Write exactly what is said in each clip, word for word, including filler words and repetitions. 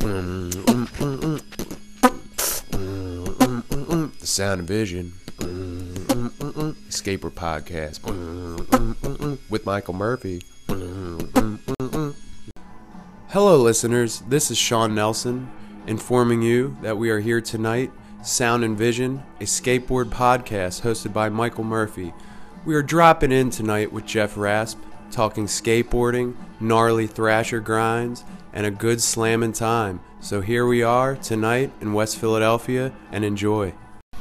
The Sound and Vision Skateboard Podcast with Michael Murphy. Hello listeners, this is Sean Nelson informing you that we are here tonight, Sound and Vision, a skateboard podcast hosted by Michael Murphy. We are dropping in tonight with Jeff Rasp, talking skateboarding, gnarly thrasher grinds, and a good slammin' time. So here we are tonight in West Philadelphia, and enjoy.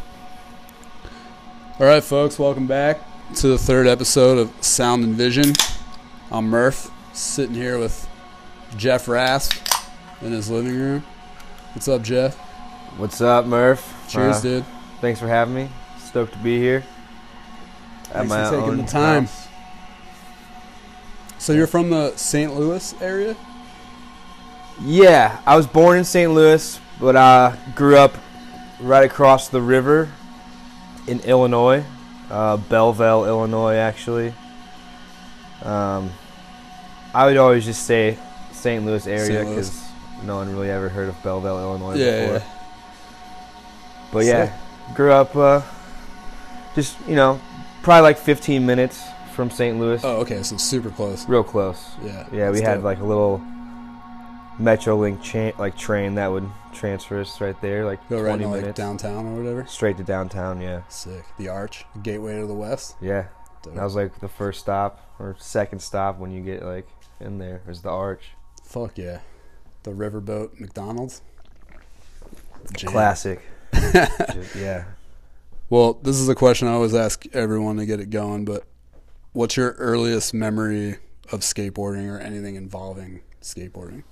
All right, folks, welcome back to the third episode of Sound and Vision. I'm Murph, sitting here with Jeff Rasp in his living room. What's up, Jeff? What's up, Murph? Cheers, uh, dude. Thanks for having me. Stoked to be here. At Thanks my for taking own the time. house. So you're from the Saint Louis area? Yeah, I was born in Saint Louis, but I grew up right across the river in Illinois, uh, Belleville, Illinois, actually. Um, I would always just say Saint Louis area Saint Louis. because no one really ever heard of Belleville, Illinois Yeah, before. yeah. But yeah, grew up uh, just, you know, probably like fifteen minutes from Saint Louis. Oh, okay, so super close. Real close. Yeah. Yeah, we that's had dope. like a little Metrolink cha- like train that would transfer us right there, like Go right twenty into like minutes downtown or whatever. straight to downtown. Yeah, Sick. The Arch, the gateway to the west. yeah. Dope. That was like the first stop or second stop when you get like in there. Was the Arch. Fuck yeah. The Riverboat McDonald's. Jam. Classic. Just- yeah. Well, this is a question I always ask everyone to get it going, but what's your earliest memory of skateboarding or anything involving skateboarding?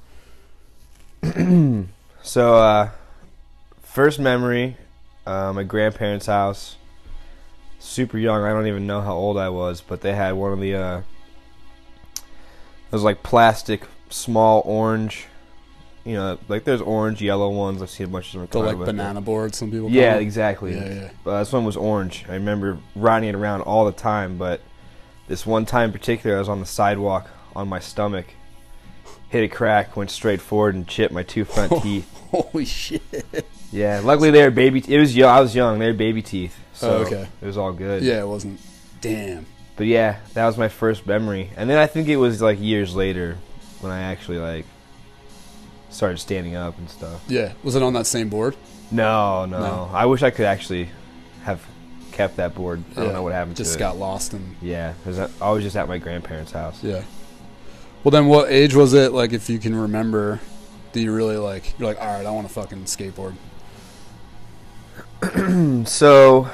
So, uh, first memory, uh, my grandparents' house. Super young. I don't even know how old I was, but they had one of the, uh, those like plastic, small orange, you know, like there's orange, yellow ones. I've seen a bunch of them. The like but- banana board, some people call Yeah, them. exactly. Yeah, yeah. But this one was orange. I remember riding it around all the time, but this one time in particular, I was on the sidewalk on my stomach, hit a crack, went straight forward, and chipped my two front teeth. Holy shit. Yeah, luckily they were baby. It was young. I was young. They were baby teeth, so Oh, okay. it was all good. Yeah, it wasn't. Damn. But yeah, that was my first memory, and then I think it was like years later when I actually like started standing up and stuff. Yeah. Was it on that same board? No, no, No. I wish I could actually have kept that board. I Yeah, don't know what happened Just to it. got lost in. Yeah, because I was just at my grandparents' house. Yeah. Well, then what age was it, like, if you can remember, do you really, like, you're like, all right, I want to fucking skateboard? So,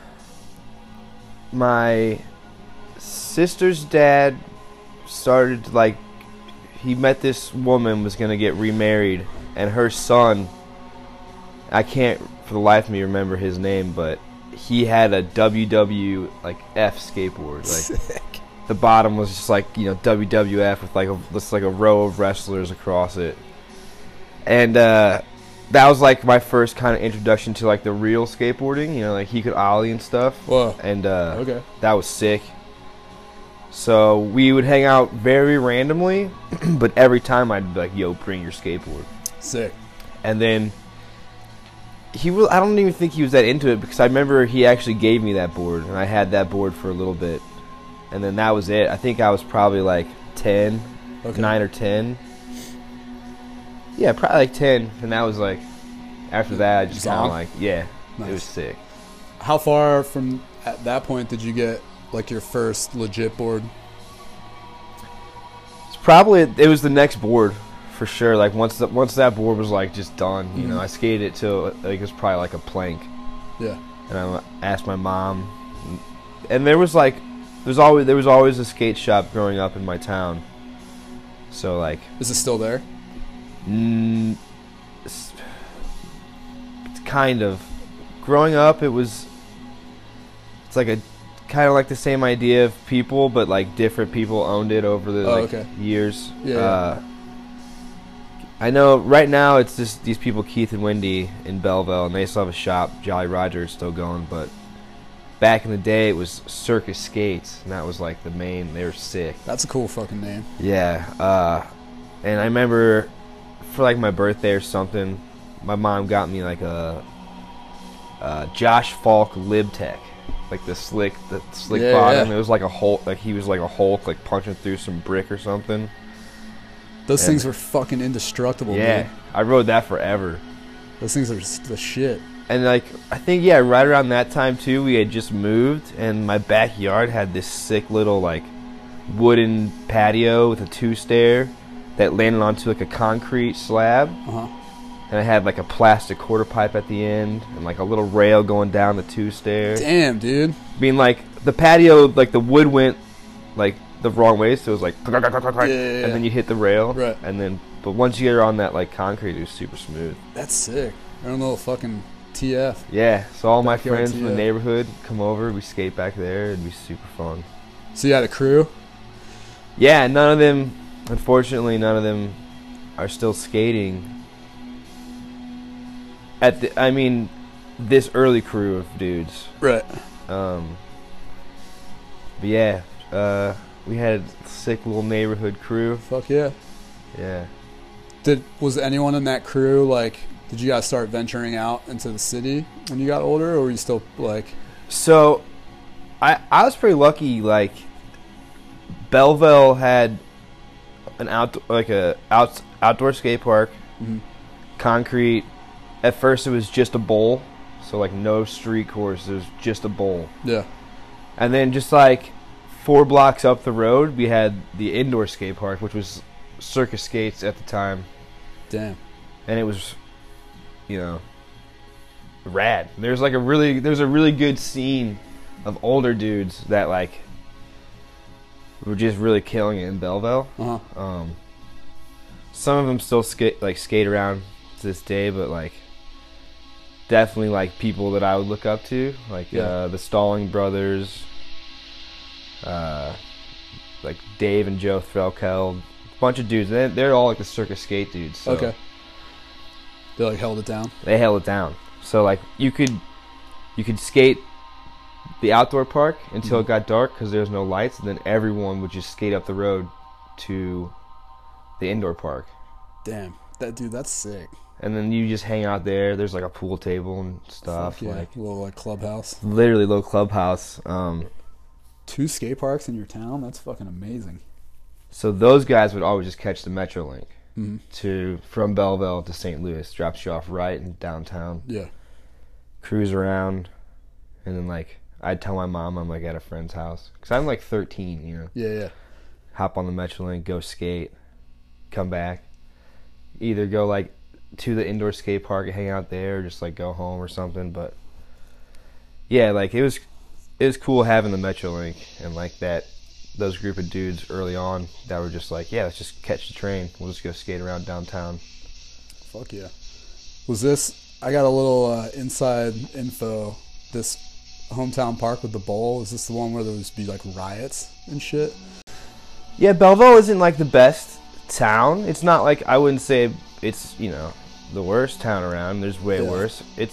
my sister's dad started, like, he met this woman, was going to get remarried, and her son, I can't for the life of me remember his name, but he had a W W, like, F skateboard. Like, Sick. the bottom was just like, you know, W W F with like a just like a row of wrestlers across it, and uh, that was like my first kind of introduction to like the real skateboarding. You know, like he could ollie and stuff. Whoa. And uh, Okay. that was sick. So we would hang out very randomly, but every time I'd be like, "Yo, bring your skateboard." Sick. And then he was, I don't even think he was that into it because I remember he actually gave me that board, and I had that board for a little bit. And then that was it. I think I was probably like ten, Okay. nine or ten. Yeah, probably like ten. And that was like, after that, I just kind Zong? of like, yeah, Nice. it was sick. How far from at that point did you get, like, your first legit board? It's probably, it was the next board for sure. Like once the, once that board was like just done, you Mhm. know, I skated it till like it was probably like a plank. Yeah. And I asked my mom, and there was like, there's always there was always a skate shop growing up in my town. So like, Is it still there? mm, it's, it's kind of growing up. It was, it's like a kind of like the same idea of people, but like different people owned it over the Oh, like, okay. years. Yeah, Uh, I know right now it's just these people, Keith and Wendy in Belleville, and they still have a shop. Jolly Roger is still going, but back in the day it was Circus Skates, and that was like the main. They were sick. That's a cool fucking name. Yeah, uh, and I remember for like my birthday or something, my mom got me like a, a Josh Falk Libtech, like the slick, the slick Yeah, bottom. yeah. It was like a Hulk, like he was like a Hulk, like punching through some brick or something. Those And- things were fucking indestructible, Yeah, dude. I rode that forever. Those things are s- the shit. And like I think yeah, right around that time too, we had just moved, and my backyard had this sick little like wooden patio with a two stair that landed onto like a concrete slab, Uh-huh. and it had like a plastic quarter pipe at the end, and like a little rail going down the two stair. Damn, dude. Being like the patio, like the wood went like the wrong way, so it was like, yeah, yeah. and then you hit the rail, Right. and then but once you get on that like concrete, it was super smooth. That's sick. I don't know, fucking T F. Yeah, so all my Backyard friends from the T F. neighborhood come over, we skate back there, it'd be super fun. So you had a crew? Yeah, none of them, unfortunately, none of them are still skating. At the, I mean, this early crew of dudes. Right. Um, but yeah, uh, we had a sick little neighborhood crew. Fuck yeah. Yeah. Did was anyone in that crew like? Did you guys start venturing out into the city when you got older, or were you still like? So, I I was pretty lucky. Like, Belleville had an out like a out, outdoor skate park, Mhm. concrete. At first, it was just a bowl, so like no street course. It was just a bowl, Yeah. and then just like four blocks up the road, we had the indoor skate park, which was Circus Skates at the time, Damn. and it was, you know, rad. There's like a really there's a really good scene of older dudes that like were just really killing it in Belleville. Uh huh. Um, some of them still skate like skate around to this day, but like definitely like people that I would look up to, like Yeah. uh, the Stalling brothers, uh, like Dave and Joe Threlkeld, a bunch of dudes. They, they're all like the Circus Skate dudes. So Okay. They like held it down. they held it down. So like you could you could skate the outdoor park until Mhm. it got dark because there's no lights, and then everyone would just skate up the road to the indoor park, Damn. That dude. That's sick. and then you just hang out there. There's like a pool table and stuff, Fuck yeah. like little like clubhouse. literally little clubhouse. Um, Two skate parks in your town. That's fucking amazing. so those guys would always just catch the Metrolink Mm-hmm. to from Belleville to Saint Louis, drops you off right in downtown, Yeah. cruise around, and then like I'd tell my mom I'm like at a friend's house because I'm like thirteen, you know. Yeah. Yeah. Hop on the Metrolink, go skate, come back, either go like to the indoor skate park and hang out there, or just like go home or something. But yeah, like it was it was cool having the Metrolink and like that those group of dudes early on that were just like, yeah, let's just catch the train, we'll just go skate around downtown. Fuck yeah. Was this? I got a little uh, inside info. This hometown park with the bowl. Is this the one where there would be like riots and shit? Yeah, Belleville isn't like the best town. It's not like, I wouldn't say it's, you know, the worst town around. There's way Yeah. worse. It's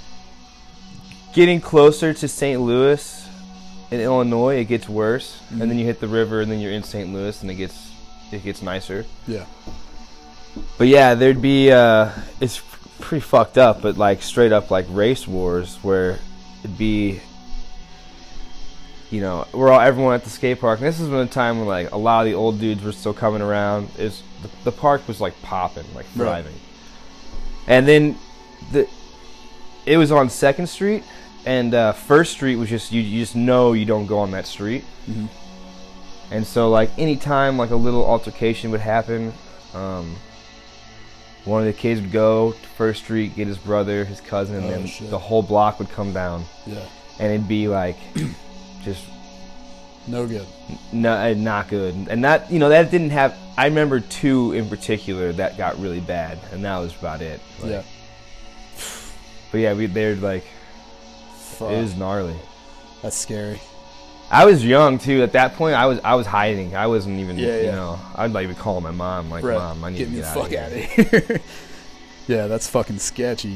getting closer to Saint Louis in Illinois, it gets worse. Mhm. And then you hit the river and then you're in Saint Louis and it gets it gets nicer. Yeah. But yeah, there'd be uh it's pretty fucked up, but like straight up like race wars where it'd be, you know, we're all everyone at the skate park. And this is when a time when like a lot of the old dudes were still coming around. Is the, the park was like popping, like Right. thriving. And then the it was on Second Street, and uh, First Street was just you, you just know you don't go on that street. Mm-hmm. And so like anytime like a little altercation would happen, um, one of the kids would go to First Street, get his brother, his cousin, and Oh, then shit. the whole block would come down, Yeah. and it'd be like just No good. no, not good. And that, you know, that didn't have. I remember two in particular that got really bad, and that was about it. Like, Yeah. But yeah, we they're like Fuck. it was gnarly. That's scary. I was young too. At that point, I was I was hiding. I wasn't even. Yeah, you yeah. know, I'd like be calling my mom, like, Right. Mom, I need Get to me get the out fuck of out here. of here. Yeah, that's fucking sketchy.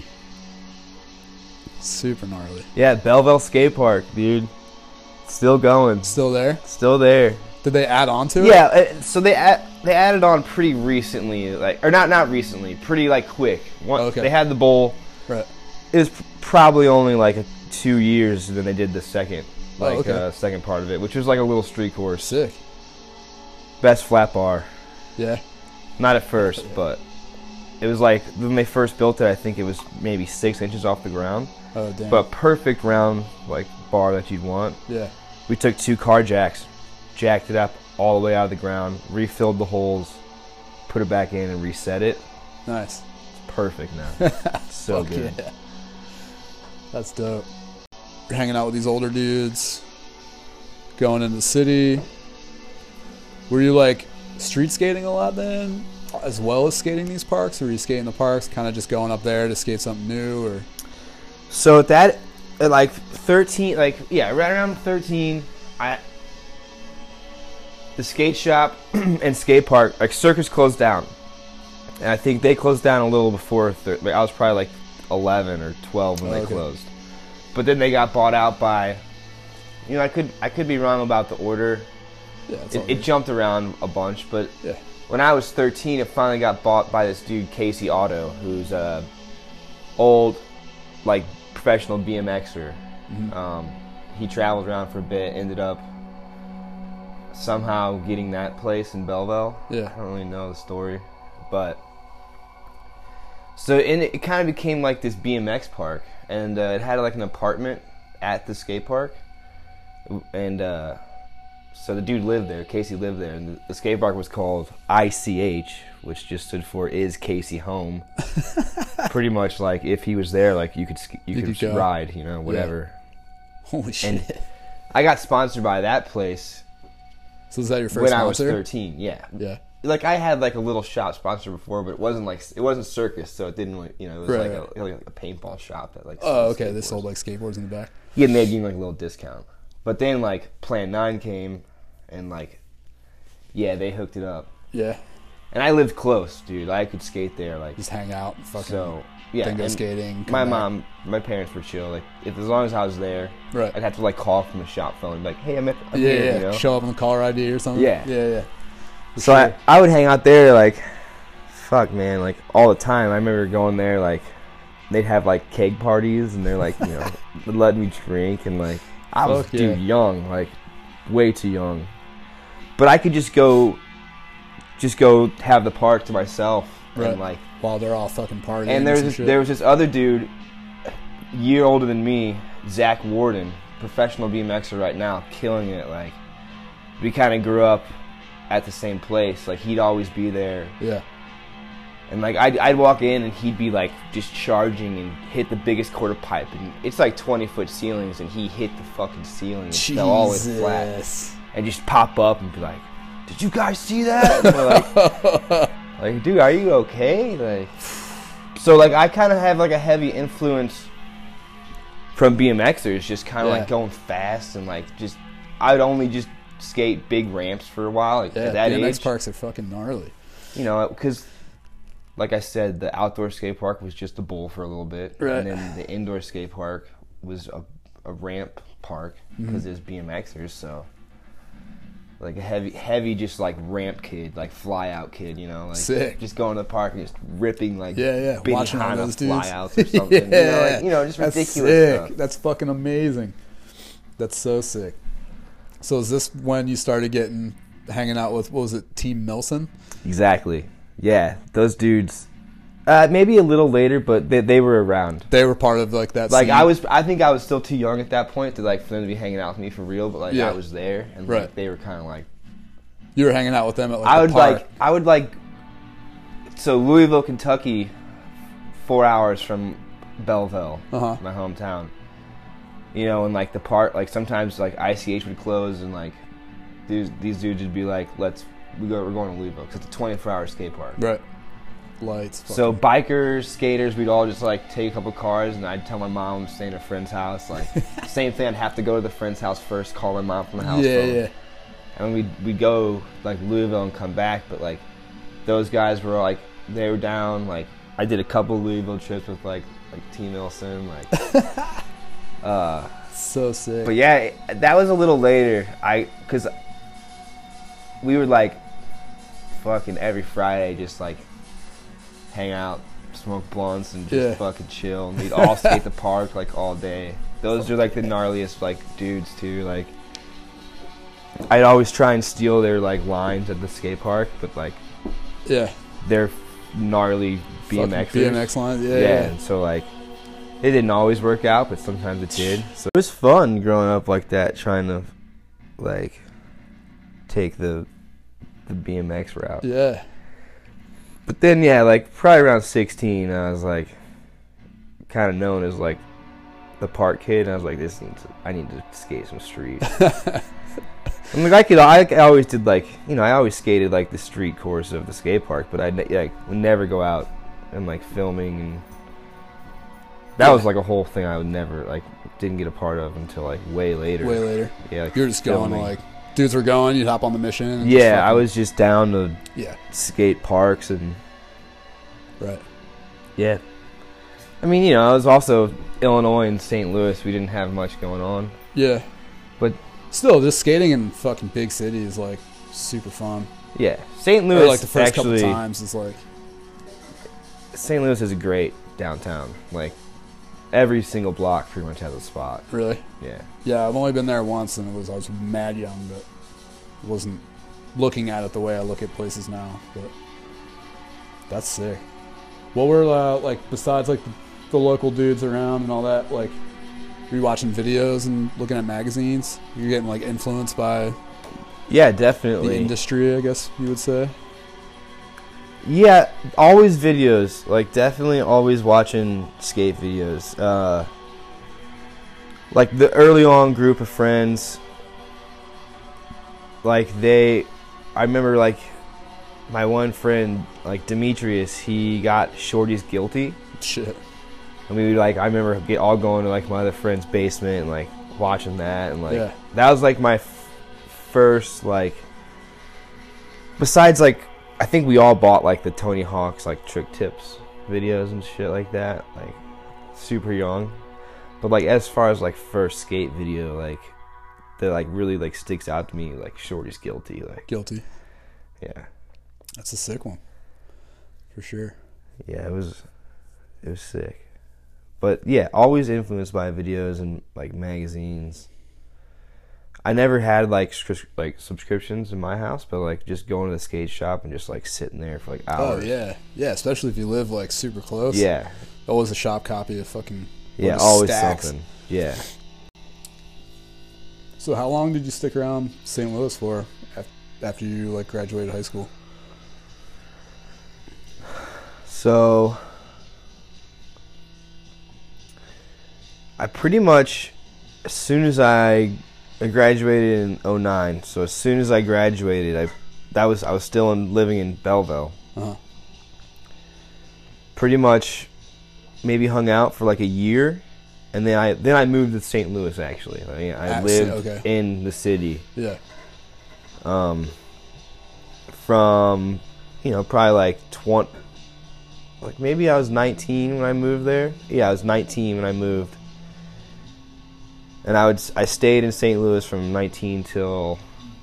Super gnarly. Yeah, Belleville Skate Park, dude. Still going. Still there? Still there. Did they add on to it? Yeah, uh, so they add, they added on pretty recently, like or not not recently, pretty like quick. One, Okay. They had the bowl. Right. It was probably only like a, two years than they did the second, like Oh, okay. uh, second part of it, which was like a little street course. Sick. Best flat bar. Yeah. Not at first, but it was like when they first built it. I think it was maybe six inches off the ground, Oh damn. but perfect round like bar that you'd want. yeah. We took two car jacks, jacked it up all the way out of the ground, refilled the holes, put it back in, and reset it. Nice. It's perfect now. It's so Fuck good. yeah. That's dope. You're hanging out with these older dudes, going into the city. Were you like street skating a lot then, as well as skating these parks, or were you skating the parks, kind of just going up there to skate something new, or? So at that, at like thirteen, like yeah, right around thirteen, I the skate shop and skate park, like Circus closed down, and I think they closed down a little before. Thir- like I was probably like eleven or twelve when Oh, they okay. closed, but then they got bought out by, you know, I could I could be wrong about the order. Yeah, that's It, all it good. jumped around a bunch, but Yeah. when I was thirteen, it finally got bought by this dude Casey Auto, who's a old, like professional B M Xer. Mhm. Um, he traveled around for a bit, ended up somehow getting that place in Belleville. Yeah. I don't really know the story, but so in it, it kind of became like this B M X park, and uh, it had like an apartment at the skate park, and uh, so the dude lived there. Casey lived there, and the, the skate park was called I C H, which just stood for Is Casey Home? Pretty much like if he was there, like you could sk- you, You could, could go. ride, you know, whatever. Holy shit. And I got sponsored by that place So is that your first when I was sponsor? thirteen. Yeah, Yeah. like I had like a little shop sponsor before, but it wasn't like it wasn't Circus, so it didn't like, you know, it was Right, like, a, like a paintball shop that like. Oh, sold okay. They skateboards. sold like skateboards in the back. Yeah, and they'd give me like a little discount. But then like Plan Nine came, and like, yeah, they hooked it up, Yeah. and I lived close, dude. I could skate there, like Just hang out, fucking so. Yeah, then go and skating. come my back. mom, my parents were chill. Like, if as long as I was there, Right. I'd have to like call from the shop phone, and be like, "Hey, I'm at I'm Yeah, here," yeah. you know? Show up on the caller I D or something. Yeah. Yeah, yeah. For So sure. I, I would hang out there like, fuck man, like all the time. I remember going there like, they'd have like keg parties, and they're like, you know, letting me drink, and like I was Fuck yeah. dude young, like way too young. But I could just go, just go have the park to myself, Right. and like, While they're all fucking partying. and there's some this, shit. there was this other dude, a year older than me, Zach Warden, professional B M Xer right now, killing it. Like, we kind of grew up at the same place. Like, he'd always be there. Yeah. And like I'd, I'd walk in and he'd be like just charging and hit the biggest quarter pipe, and it's like twenty foot ceilings, and he hit the fucking ceiling and fell all the way flat, Jesus. and just pop up and be like, "Did you guys see that?" And we're like, like, dude, are you okay? Like, so like I kind of have like a heavy influence from B M Xers, just kind of Yeah. like going fast, and like just I'd only just skate big ramps for a while. Like, Yeah, at that B M X age, parks are fucking gnarly. you know, because like I said, the outdoor skate park was just a bowl for a little bit, Right. and then the indoor skate park was a, a ramp park Mm-hmm. because there's B M Xers, so like a heavy, heavy, just like ramp kid, like fly out kid, you know, like Sick. just going to the park and just ripping like Yeah, yeah. Benny Watching all Hanna those dudes. flyouts or something, you know, like, you know, just That's ridiculous sick. stuff. That's fucking amazing. That's so sick. So is this when you started getting hanging out with, what was it, Team Milson? Exactly. Yeah, those dudes. Uh, maybe a little later, but they they were around. They were part of like that. Like scene. I was, I think I was still too young at that point to like for them to be hanging out with me for real. But like Yeah. I was there, and Right. like, they were kind of like. You were hanging out with them at like I the would park. like, I would like. So Louisville, Kentucky, four hours from Belleville, Uh-huh. my hometown. You know, and like the park, like sometimes like I C H would close, and like these these dudes would be like, "Let's we go, we're going to Louisville because it's a twenty-four hour skate park." Right. Lights. So fucking- bikers, skaters, we'd all just like take a couple cars, and I'd tell my mom I'm staying at a friend's house. Like same thing, I'd have to go to the friend's house first, call my mom from the house yeah, phone, yeah. and we'd we'd go like Louisville and come back. But like those guys were like they were down. Like I did a couple Louisville trips with like like T Milson, like. uh, So sick. but yeah, it- that was a little later. I because we were like fucking every Friday just like hang out, smoke blunts, and just Yeah. fucking chill. And we'd all skate the park like all day. Those are like the gnarliest like dudes too. Like I'd always try and steal their like lines at the skate park, but like Yeah. they're gnarly B M Xers. Fucking B M X line. Yeah. Yeah, yeah. and so like it didn't always work out, but sometimes it did. So it was fun growing up like that, trying to like take the the B M X route. Yeah. But then yeah, like probably around sixteen, I was like kind of known as like the park kid. And I was like, this needs to, I need to skate some street. I mean, I could. I, I always did like you know I always skated like the street course of the skate park, but I like would never go out and like filming, and that Yeah. was like a whole thing I would never like didn't get a part of until like way later. Way later. Yeah, like, You're just going filming. like dudes were going. You'd hop on the mission. And just Yeah, I fucking- was just down to Yeah. skate parks and Right. yeah. I mean, you know, I was also Illinois and Saint Louis. We didn't have much going on. Yeah. But still, just skating in fucking big cities is like super fun. Yeah, Saint Louis Or like the first actually. couple times is like Saint Louis is a great downtown. Like every single block pretty much has a spot. really. Yeah. Yeah, I've only been there once, and it was I was mad young, but wasn't looking at it the way I look at places now. But that's sick. What were uh, like besides like the, the local dudes around and all that? Like, were you watching videos and looking at magazines? You're getting like influenced by Yeah, the definitely. industry, I guess you would say. Yeah, always videos. Like definitely always watching skate videos. Uh, like the early on group of friends. Like they, I remember like my one friend like Demetrius. He got Shorty's Guilty. Shit. And we would like I remember get all going to like my other friend's basement and like watching that and like Yeah. that was like my f- first like. Besides like. I think we all bought like the Tony Hawk's like trick tips videos and shit like that, like super young. But like as far as like first skate video, like that like really like sticks out to me, like Shorty's Guilty, like Guilty. yeah, That's a sick one. For sure. yeah, it was it was sick. But yeah, always influenced by videos and like magazines. I never had like scri- like subscriptions in my house, but like just going to the skate shop and just like sitting there for like hours. Oh yeah. Yeah, especially if you live like super close. Yeah. Always a shop copy of fucking Yeah, of always stacks. something. Yeah. So how long did you stick around Saint Louis for af- after you like graduated high school? So I pretty much as soon as I I graduated in oh nine, so as soon as I graduated, I that was I was still in, living in Belleville. Uh-huh. Pretty much maybe hung out for like a year, and then I then I moved to Saint Louis actually. I mean, I Ah, lived okay. in the city. Yeah. Um, from, you know, probably like twenty, like maybe I was nineteen when I moved there. Yeah, I was nineteen when I moved. And I would, I stayed in Saint Louis from nineteen till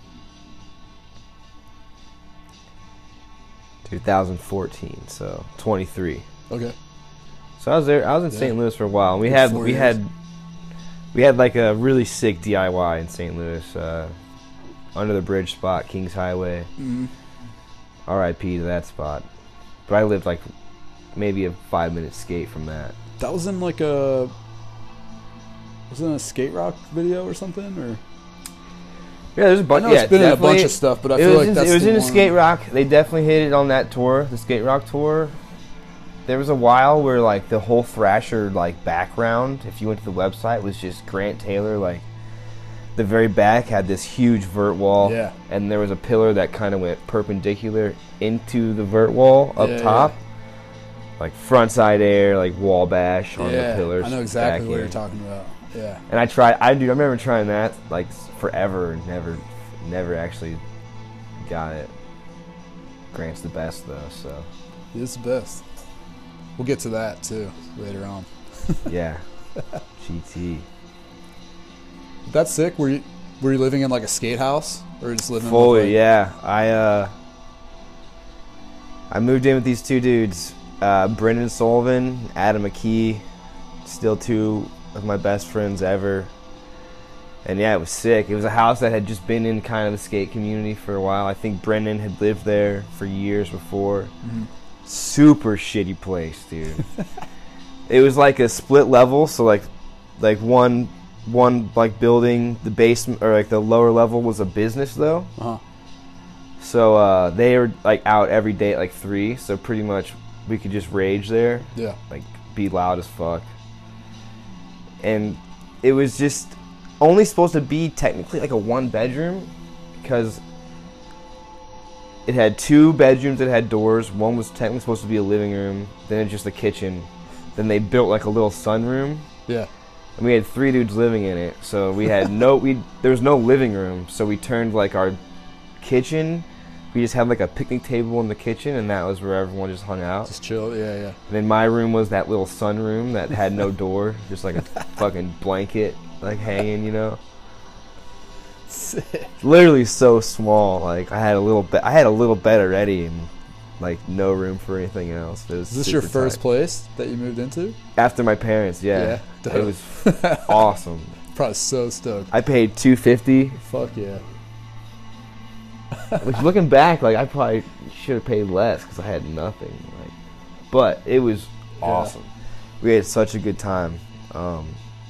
two thousand fourteen, so twenty-three. Okay. So I was there, I was in Yeah. Saint Louis for a while. And we Good had, four we years. had, we had like a really sick D I Y in Saint Louis, uh, under the bridge spot, Kings Highway. Mm-hmm. R I P to that spot. But I lived like maybe a five minute skate from that. That was in like a was it in a skate rock video or something or Yeah, there's a I bunch. know yeah, it's been in a definitely- bunch of stuff, but I it feel was like in, that's it was the in the one- skate rock. They definitely hit it on that tour, the skate rock tour. There was a while where like the whole Thrasher like background, if you went to the website, was just Grant Taylor. Like the very back had this huge vert wall, Yeah. and there was a pillar that kind of went perpendicular into the vert wall up Yeah, top. yeah. Like frontside air, like wall bash on yeah, the pillars. I know exactly back what in. you're talking about. Yeah. And I tried. I do. I remember trying that like forever. and Never, never actually got it. Grant's the best though. So It's the best. We'll get to that too later on. yeah, G T. That's sick. Were you were you living in like a skate house or just living in Fully. like, Yeah. I uh. I moved in with these two dudes, uh, Brendan Sullivan, Adam McKee, still two of my best friends ever. And yeah, it was sick. It was a house that had just been in kind of the skate community for a while. I think Brendan had lived there for years before. Mm-hmm. Super shitty place, dude. It was like a split level, so like like one one like building, the basement or like the lower level was a business though. Uh-huh. So uh, they were like out every day at like three, so pretty much we could just rage there. Yeah. Like be loud as fuck. And it was just only supposed to be technically like a one bedroom because it had two bedrooms that had doors. One was technically supposed to be a living room, then it's just a kitchen. Then they built like a little sunroom. Yeah. And we had three dudes living in it. So we had no we there was no living room, so we turned like our kitchen, we just had like a picnic table in the kitchen, and that was where everyone just hung out. Just chill, yeah, yeah. And then my room was that little sunroom that had no door, just like a fucking blanket like hanging, you know. Sick. Literally so small. Like I had a little bed. I had a little bed already, and like no room for anything else. It was Is this your super first tight. place that you moved into? After my parents, yeah. Yeah, It was awesome. Probably so stoked. I paid two fifty. Fuck yeah. Which looking back, like I probably should have paid less because I had nothing. Like, but it was Yeah. awesome. We had such a good time. Um,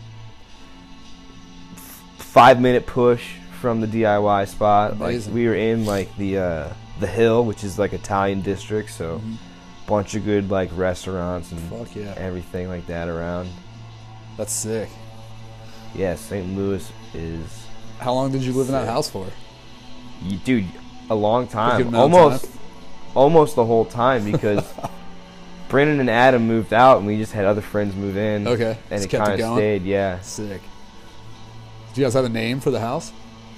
f- five minute push from the D I Y spot. Amazing. Like we were in like the uh, the Hill, which is like Italian district, so Mhm. bunch of good like restaurants and Fuck yeah. everything like that around. That's sick. Yeah, Saint Louis is, How long did you live in that Sick. house for? you, dude, a long good time. amount of Almost, time? almost the whole time because Brandon and Adam moved out, and we just had other friends move in. Okay. and Just it kept kind it of going? stayed. Yeah, Sick. Do you guys have a name for the house?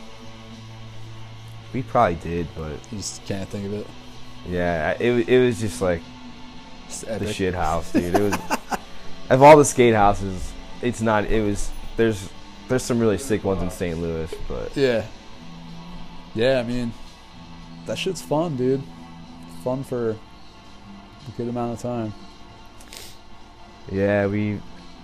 we probably did, but You just can't think of it. yeah, it wa- it was just like Just the epic. shit house, dude. It was of all the skate houses, it's not. It was there's there's some really sick ones in Saint Louis, but Yeah. Yeah, I mean, that shit's fun, dude. Fun for a good amount of time. yeah, we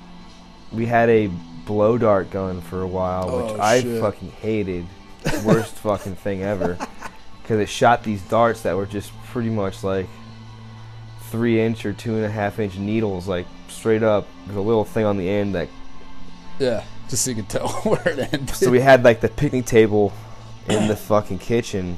we had a blow dart gun for a while, which Oh, I shit. fucking hated. Worst fucking thing ever, because it shot these darts that were just pretty much like three inch or two and a half inch needles, like straight up with a little thing on the end that. Yeah, just so you can tell where it ended. So we had like the picnic table in the fucking kitchen.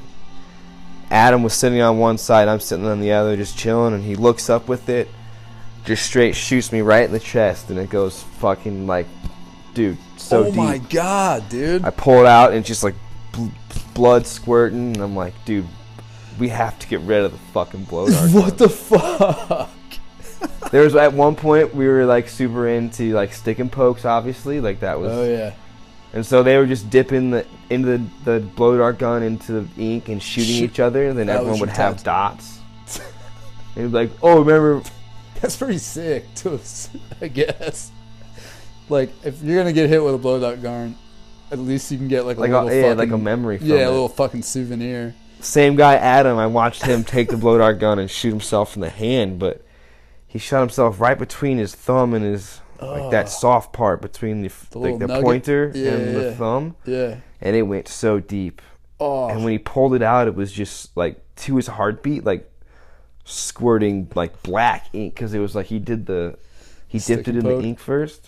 Adam was sitting on one side, I'm sitting on the other, just chilling, and he looks up with it, just straight shoots me right in the chest, and it goes fucking like, dude, so oh deep. my god, dude. I pull it out, and it's just like bl- blood squirting, and I'm like, dude, we have to get rid of the fucking blow dart. What the fuck? There was at one point we were like super into like stick and pokes, obviously, like that was. Oh yeah. And so they were just dipping the into the, the blow dart gun into the ink and shooting Shoot. each other, and then That everyone was would your have tactic. dots. And it'd be like, oh, remember? That's pretty sick, too, I guess. Like, if you're gonna get hit with a blow dart gun, at least you can get like a Like little a, yeah, fucking, like a memory from yeah, it. a little fucking souvenir. Same guy, Adam. I watched him take the blow dart gun and shoot himself in the hand, but he shot himself right between his thumb and his like Oh. that soft part between the, The like little the nugget? pointer Yeah, and the yeah. thumb, Yeah. and it went so deep. Oh. And when he pulled it out, it was just like to his heartbeat, like squirting like black ink, because it was like he did the he Stick dipped it and in poke. the ink first,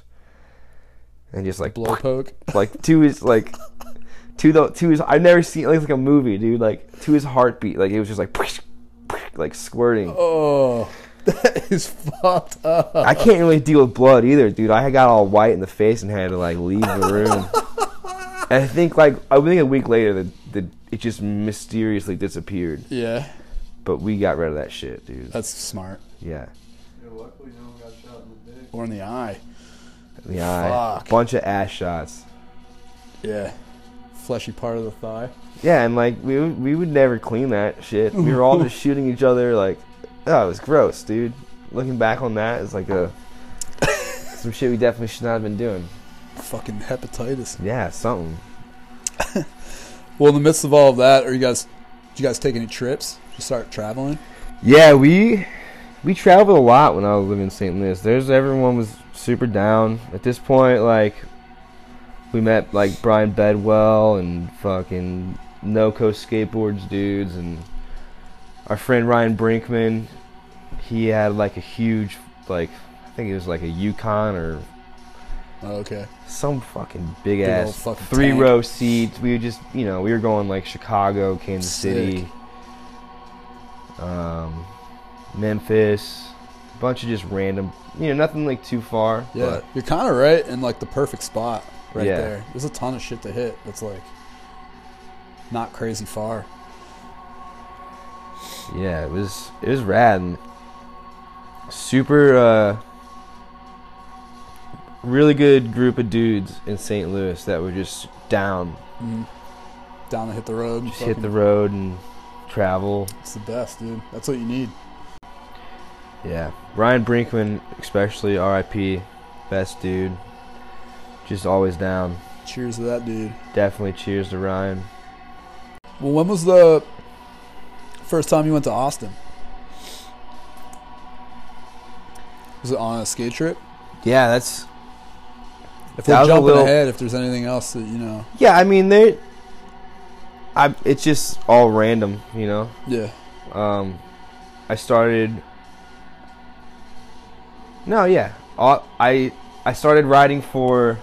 and just like blow poke. like to his like to the to his I've never seen like like a movie, dude. Like to his heartbeat, like it was just like like squirting. Oh, that is fucked up. I can't really deal with blood either, dude. I got all white in the face and had to like leave the room. And I think like I think a week later the, the it just mysteriously disappeared. Yeah, But we got rid of that shit, dude. that's smart. Yeah. Yeah, luckily no one got shot in the dick. Or in the eye. The eye. Fuck. Bunch of ass shots. Yeah, fleshy part of the thigh. Yeah, and like we would- we would never clean that shit. We were all just shooting each other. Like, oh, it was gross, dude. Looking back on that, it's like a some shit we definitely should not have been doing. Fucking hepatitis. Yeah, something. Well, in the midst of all of that, are you guys? Did you guys take any trips? Did you start traveling? Yeah, we we traveled a lot when I was living in Saint Louis. There's everyone was super down. At this point, like, we met like Brian Bedwell and fucking No Coast Skateboards dudes, and our friend Ryan Brinkman. He had like a huge, like, I think it was like a Yukon or Oh, okay. some fucking big, Big ass old fucking three tank. row seats. We were just, you know, we were going like Chicago, Kansas Sick. City, um, Memphis, a bunch of just random, you know, nothing like too far. Yeah, But you're kind of right in like the perfect spot right Yeah. there. There's a ton of shit to hit. That's like not crazy far. yeah, it was it was rad and super. Uh, really good group of dudes in Saint Louis that were just down, Mm-hmm. Down to hit the road. just hit the fucking- road and travel. It's the best, dude. That's what you need. Yeah, Ryan Brinkman, especially R I P, best dude. Just always down. Cheers to that, dude. Definitely cheers to Ryan. Well, when was the first time you went to Austin? Was it on a skate trip? Yeah, that's If That we're was a jumping little- ahead, if there's anything else that you know, yeah. I mean, they. I it's just all random, you know. yeah, Um, I started. No, yeah, All- I I started riding for.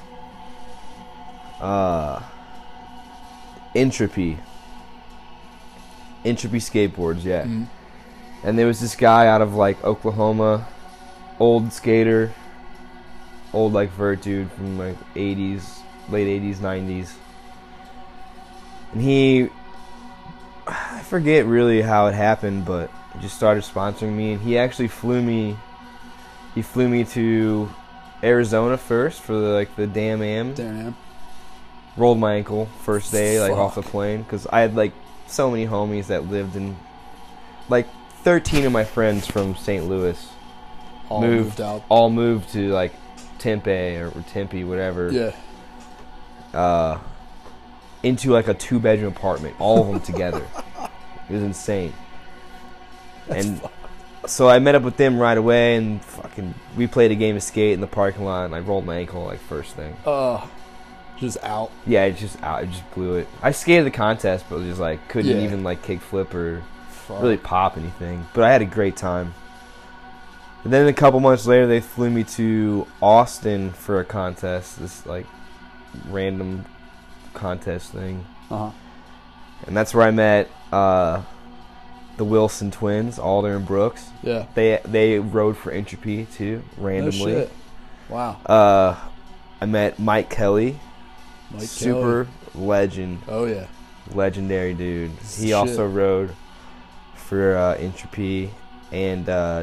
Uh. Entropy. Entropy skateboards, yeah. Mhm. And there was this guy out of like Oklahoma, old skater, old like vert dude from like eighties, late eighties, nineties. And he, I forget really how it happened, but he just started sponsoring me, and he actually flew me. He flew me to Arizona first for the, like the Damn Am. damn, yeah. Rolled my ankle first day, like off the Fuck. plane, because I had like so many homies that lived in, like thirteen of my friends from Saint Louis All moved, moved out. all moved to like Tempe or, or Tempe, whatever. Yeah, Uh, into like a two bedroom apartment, all of them together. It was insane. And so I met up with them right away, and fucking we played a game of skate in the parking lot, and I rolled my ankle like first thing. uh, just out. Yeah, it just out, it just blew it. I skated the contest, but just like couldn't Yeah. even like kick flip or Fuck. really pop anything. But I had a great time. And then a couple months later, they flew me to Austin for a contest. This like random contest thing, Uh huh. and that's where I met uh, the Wilson twins, Alder and Brooks. Yeah. They they rode for Entropy too, randomly. No shit. Wow. Uh, I met Mike Kelly, Mike super Kelly. legend. Oh yeah. Legendary dude. He Shit. also rode for uh, Entropy, and uh,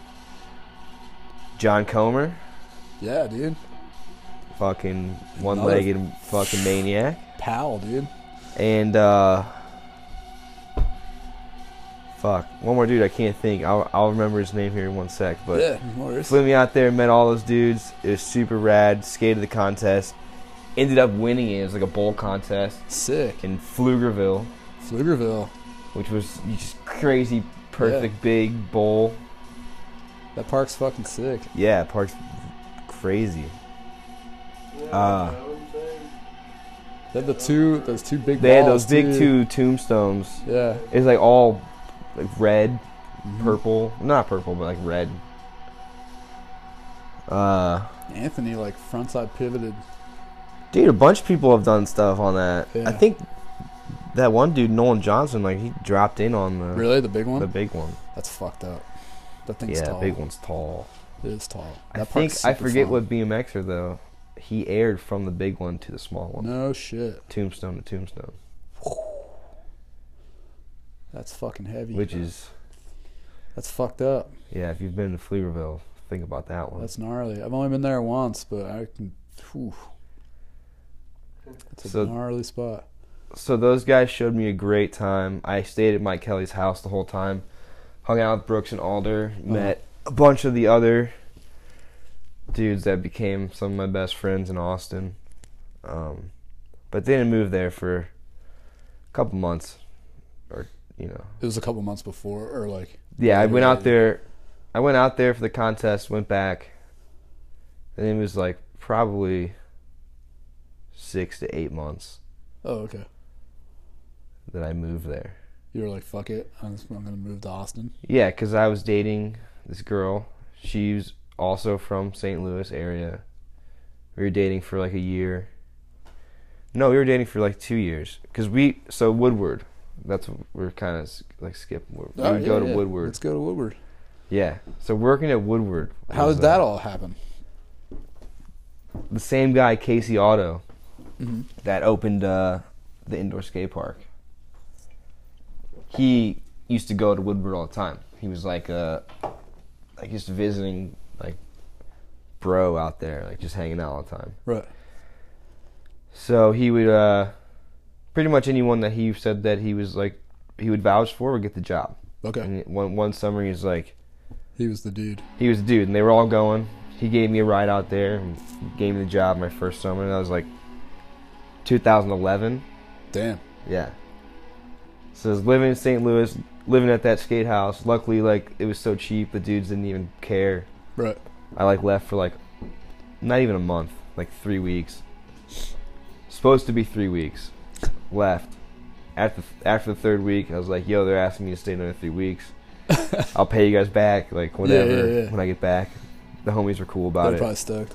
John Comer, Yeah, dude. fucking one-legged fucking maniac, Pal, dude. and uh, fuck, one more dude I can't think. I'll I'll remember his name here in one sec. But yeah. No worries. flew me out there, met all those dudes. It was super rad. Skated the contest, ended up winning it. It was like a bowl contest Sick. in Pflugerville, Pflugerville. which was just crazy, perfect big bowl. That park's fucking sick. Yeah, park's crazy. Uh, They had the two, those two big. they had balls, those big too. two tombstones. Yeah. It's like all like red, Mhm. purple, not purple, but like red. Uh, Anthony like frontside pivoted. dude, a bunch of people have done stuff on that. Yeah. I think that one dude, Nolan Johnson, like he dropped in on the Really, the big one? the big one. That's fucked up. That thing's Yeah, tall. big one's tall. It is tall. I That think park's I super forget fun. what B M Xer though. He aired from the big one to the small one. No shit. Tombstone to tombstone, That's fucking heavy. which is That's fucked up. yeah. If you've been to Pflugerville, think about that one. That's gnarly. I've only been there once, but I can. Whew. It's a So- gnarly spot. So those guys showed me a great time. I stayed at Mike Kelly's house the whole time. Hung out with Brooks and Alder. Met a bunch of the other dudes that became some of my best friends in Austin. Um, but they didn't move there for a couple months. Or, you know. It was a couple months before, or like Yeah, I went Yeah. out there. I went out there for the contest, went back, and it was like probably six to eight months Oh, okay. that I moved there. You were like, fuck it. I'm, just, I'm going to move to Austin. Yeah, because I was dating this girl. She's also from Saint Louis area. We were dating for like a year. No, we were dating for like two years. Because we, so Woodward, that's what we're kind of like skipping. We Oh, would yeah, go to yeah. Woodward. Let's go to Woodward. Yeah, so working at Woodward. How was, did that uh, all happen? The same guy, Casey Auto, Mm-hmm. that opened uh, the indoor skate park. He used to go to Woodward all the time. He was like uh like just visiting like bro out there, like just hanging out all the time. Right. So he would uh pretty much anyone that he said that he was like he would vouch for would get the job. Okay. And one one summer he's like He was the dude. he was the dude and they were all going. He gave me a ride out there and gave me the job my first summer, and that was like two thousand eleven. Damn. Yeah. So I was living in Saint Louis, living at that skate house. Luckily, like, it was so cheap, the dudes didn't even care. Right. I, like, left for, like, not even a month, like, three weeks. Supposed to be three weeks. Left. After, after the third week, I was like, yo, they're asking me to stay another three weeks. I'll pay you guys back, like, whatever, Yeah, yeah, yeah. when I get back. The homies were cool about They're it. probably stoked.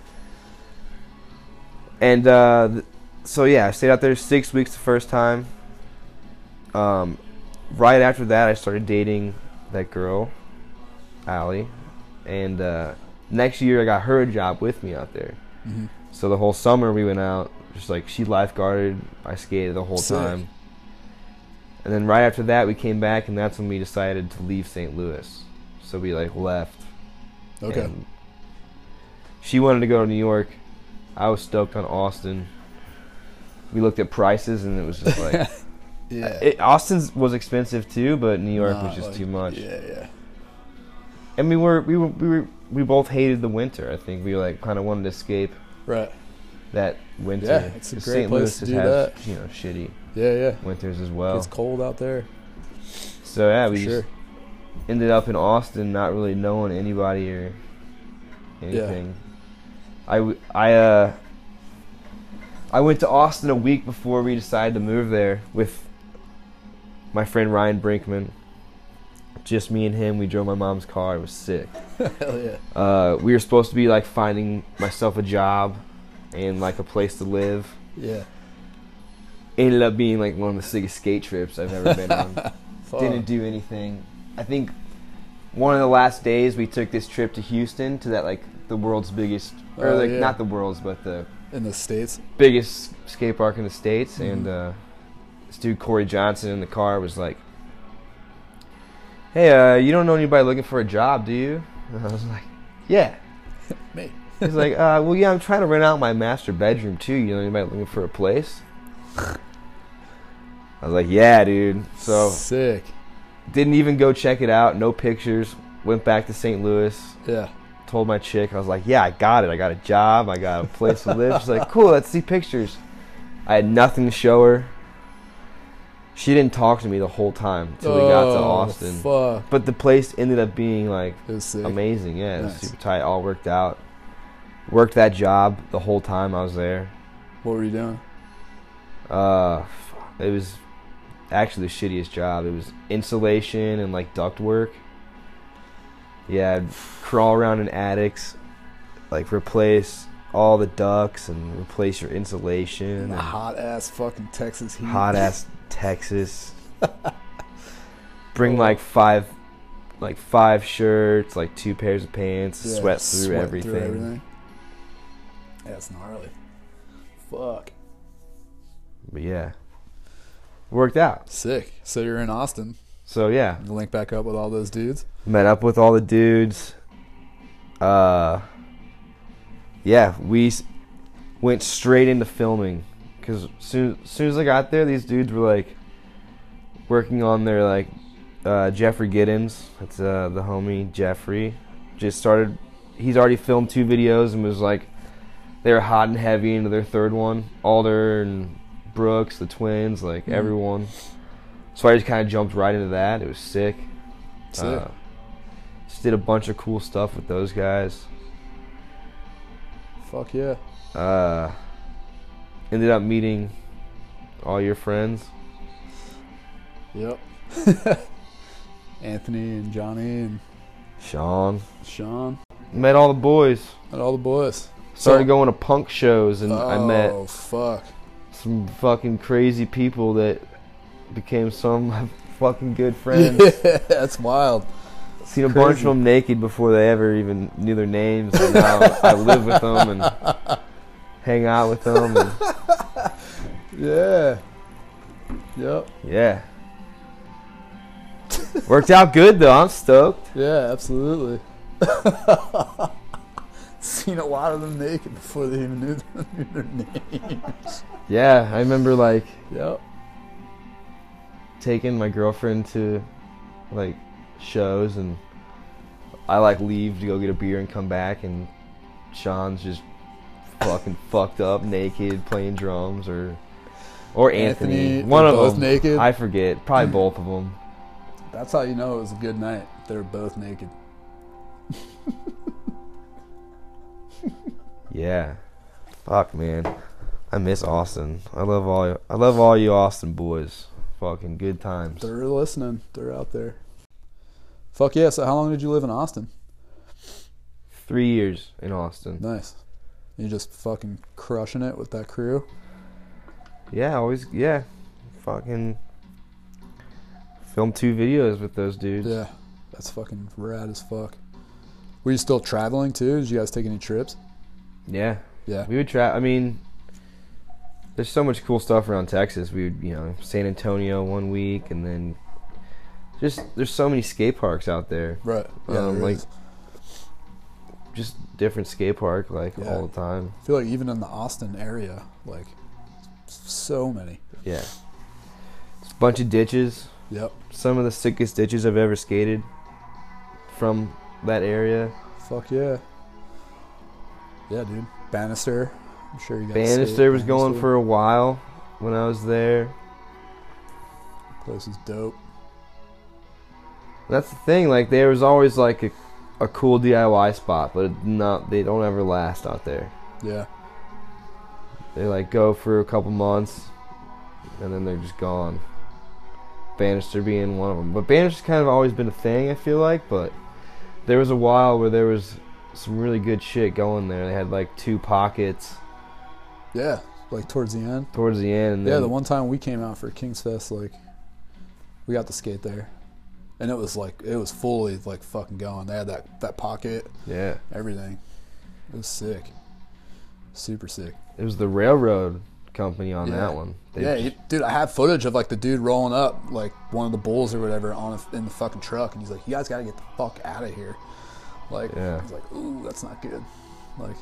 And, uh... Th- So yeah, I stayed out there six weeks the first time. Um, right after that, I started dating that girl, Allie, and uh, next year I got her a job with me out there. Mm-hmm. So the whole summer we went out, just like she lifeguarded, I skated the whole Sick. time. And then right after that, we came back, and that's when we decided to leave Saint Louis. So we like left. Okay. And she wanted to go to New York. I was stoked on Austin. We looked at prices, and it was just like, yeah. it, Austin's was expensive too, but New York Nah, was just like, too much. Yeah, yeah. And we were we were we were we both hated the winter. I think we like kind of wanted to escape Right. that winter. Yeah, it's a 'Cause great Saint place Louis to just do has, that. you know, shitty Yeah, yeah. winters as well. It's cold out there. So yeah, For we sure. just ended up in Austin, not really knowing anybody or anything. I w- I uh. I went to Austin a week before we decided to move there with my friend Ryan Brinkman. Just me and him. We drove my mom's car. It was sick. Hell yeah. Uh, we were supposed to be like finding myself a job and like a place to live. Yeah. Ended up being like one of the sickest skate trips I've ever been on. Fuck. Didn't do anything. I think one of the last days we took this trip to Houston to that like the world's biggest, or Oh, like yeah. not the world's, but the In the States. biggest skate park in the States. Mhm. And uh, this dude Corey Johnson in the car was like, hey, uh, you don't know anybody looking for a job, do you? And I was like, yeah. Me. He's like, uh, well, yeah, I'm trying to rent out my master bedroom too. You know anybody looking for a place? I was like, yeah, dude. So Sick. didn't even go check it out. No pictures. Went back to Saint Louis. Yeah. Told my chick, I was like, yeah, I got it. I got a job. I got a place to live. She's like, cool, let's see pictures. I had nothing to show her. She didn't talk to me the whole time until we got to Oh, Austin. Fuck. But the place ended up being like It was sick. amazing. Yeah, it was Nice. super tight. All worked out. Worked that job the whole time I was there. What were you doing? Uh, it was actually the shittiest job. It was insulation and like duct work. Yeah, I'd crawl around in attics, like replace all the ducts and replace your insulation. In the and hot ass fucking Texas heat. hot ass Texas. Bring like five, like five shirts, like two pairs of pants, Yeah, sweat through sweat everything. Through everything. Yeah, it's gnarly. Fuck. But yeah, worked out. Sick. So you're in Austin. So yeah, You link back up with all those dudes. met up with all the dudes. Uh, yeah, we s- went straight into filming because soon, soon as I got there, these dudes were like working on their like uh, Jeffrey Giddens. That's uh, the homie Jeffrey. Just started. He's already filmed two videos and was like, they were hot and heavy into their third one. Alder and Brooks, the twins, like Mhm. everyone. So I just kind of jumped right into that. It was sick. Sick. Uh, Just did a bunch of cool stuff with those guys. Fuck yeah. Uh, ended up meeting all your friends. Yep. Anthony and Johnny and Sean. Sean. Met all the boys. And all the boys. Started So- going to punk shows, and oh, I met Oh, fuck. some fucking crazy people that became some of my fucking good friends. Yeah, that's wild. Seen a Crazy. bunch of them naked before they ever even knew their names. And now I live with them and hang out with them. And Yeah. Yep. yeah. Worked out good, though. I'm stoked. Yeah, absolutely. Seen a lot of them naked before they even knew, knew their names. Yeah, I remember, like, Yep. taking my girlfriend to, like, shows, and I, like, leave to go get a beer and come back, and Sean's just fucking fucked up, naked, playing drums, or or Anthony. Anthony, One they're of both them. naked? I forget. Probably both of them. That's how you know it was a good night. They were both naked. Yeah. Fuck, man. I miss Austin. I love all I love all you Austin boys. Fucking good times. They're listening. They're out there. Fuck yeah. So how long did you live in Austin? Three years in Austin. Nice. You just fucking crushing it with that crew? Yeah, always yeah. Fucking filmed two videos with those dudes. Yeah. That's fucking rad as fuck. Were you still traveling too? Did you guys take any trips? Yeah. Yeah. We would try I mean there's so much cool stuff around Texas. We would, you know, San Antonio one week, and then just there's so many skate parks out there. Right. Yeah, Um, there like is. just different skate park like Yeah. all the time. I feel like even in the Austin area, like, so many. Yeah. It's a bunch of ditches. Yep. Some of the sickest ditches I've ever skated from that area. Fuck yeah. Yeah, dude. Bannister. I'm sure you guys. Bannister was going for a while when I was there. Place is dope. That's the thing, like there was always like a, a cool D I Y spot, but it not they don't ever last out there. Yeah. They like go for a couple months and then they're just gone. Bannister being one of them. But Bannister's kind of always been a thing, I feel like, but there was a while where there was some really good shit going there. They had like two pockets Yeah. Like towards the end. towards the end. And Yeah, then, the one time we came out for King's Fest, like, we got to skate there. And it was like, it was fully like fucking going. They had that, that pocket, yeah. everything. It was sick. Super sick. It was the railroad company on Yeah. that one. They Yeah, just- you, dude, I have footage of like the dude rolling up like one of the bulls or whatever on a, in the fucking truck, and he's like, "You guys gotta get the fuck out of here!" Like, Yeah. he's like, "Ooh, that's not good." Like,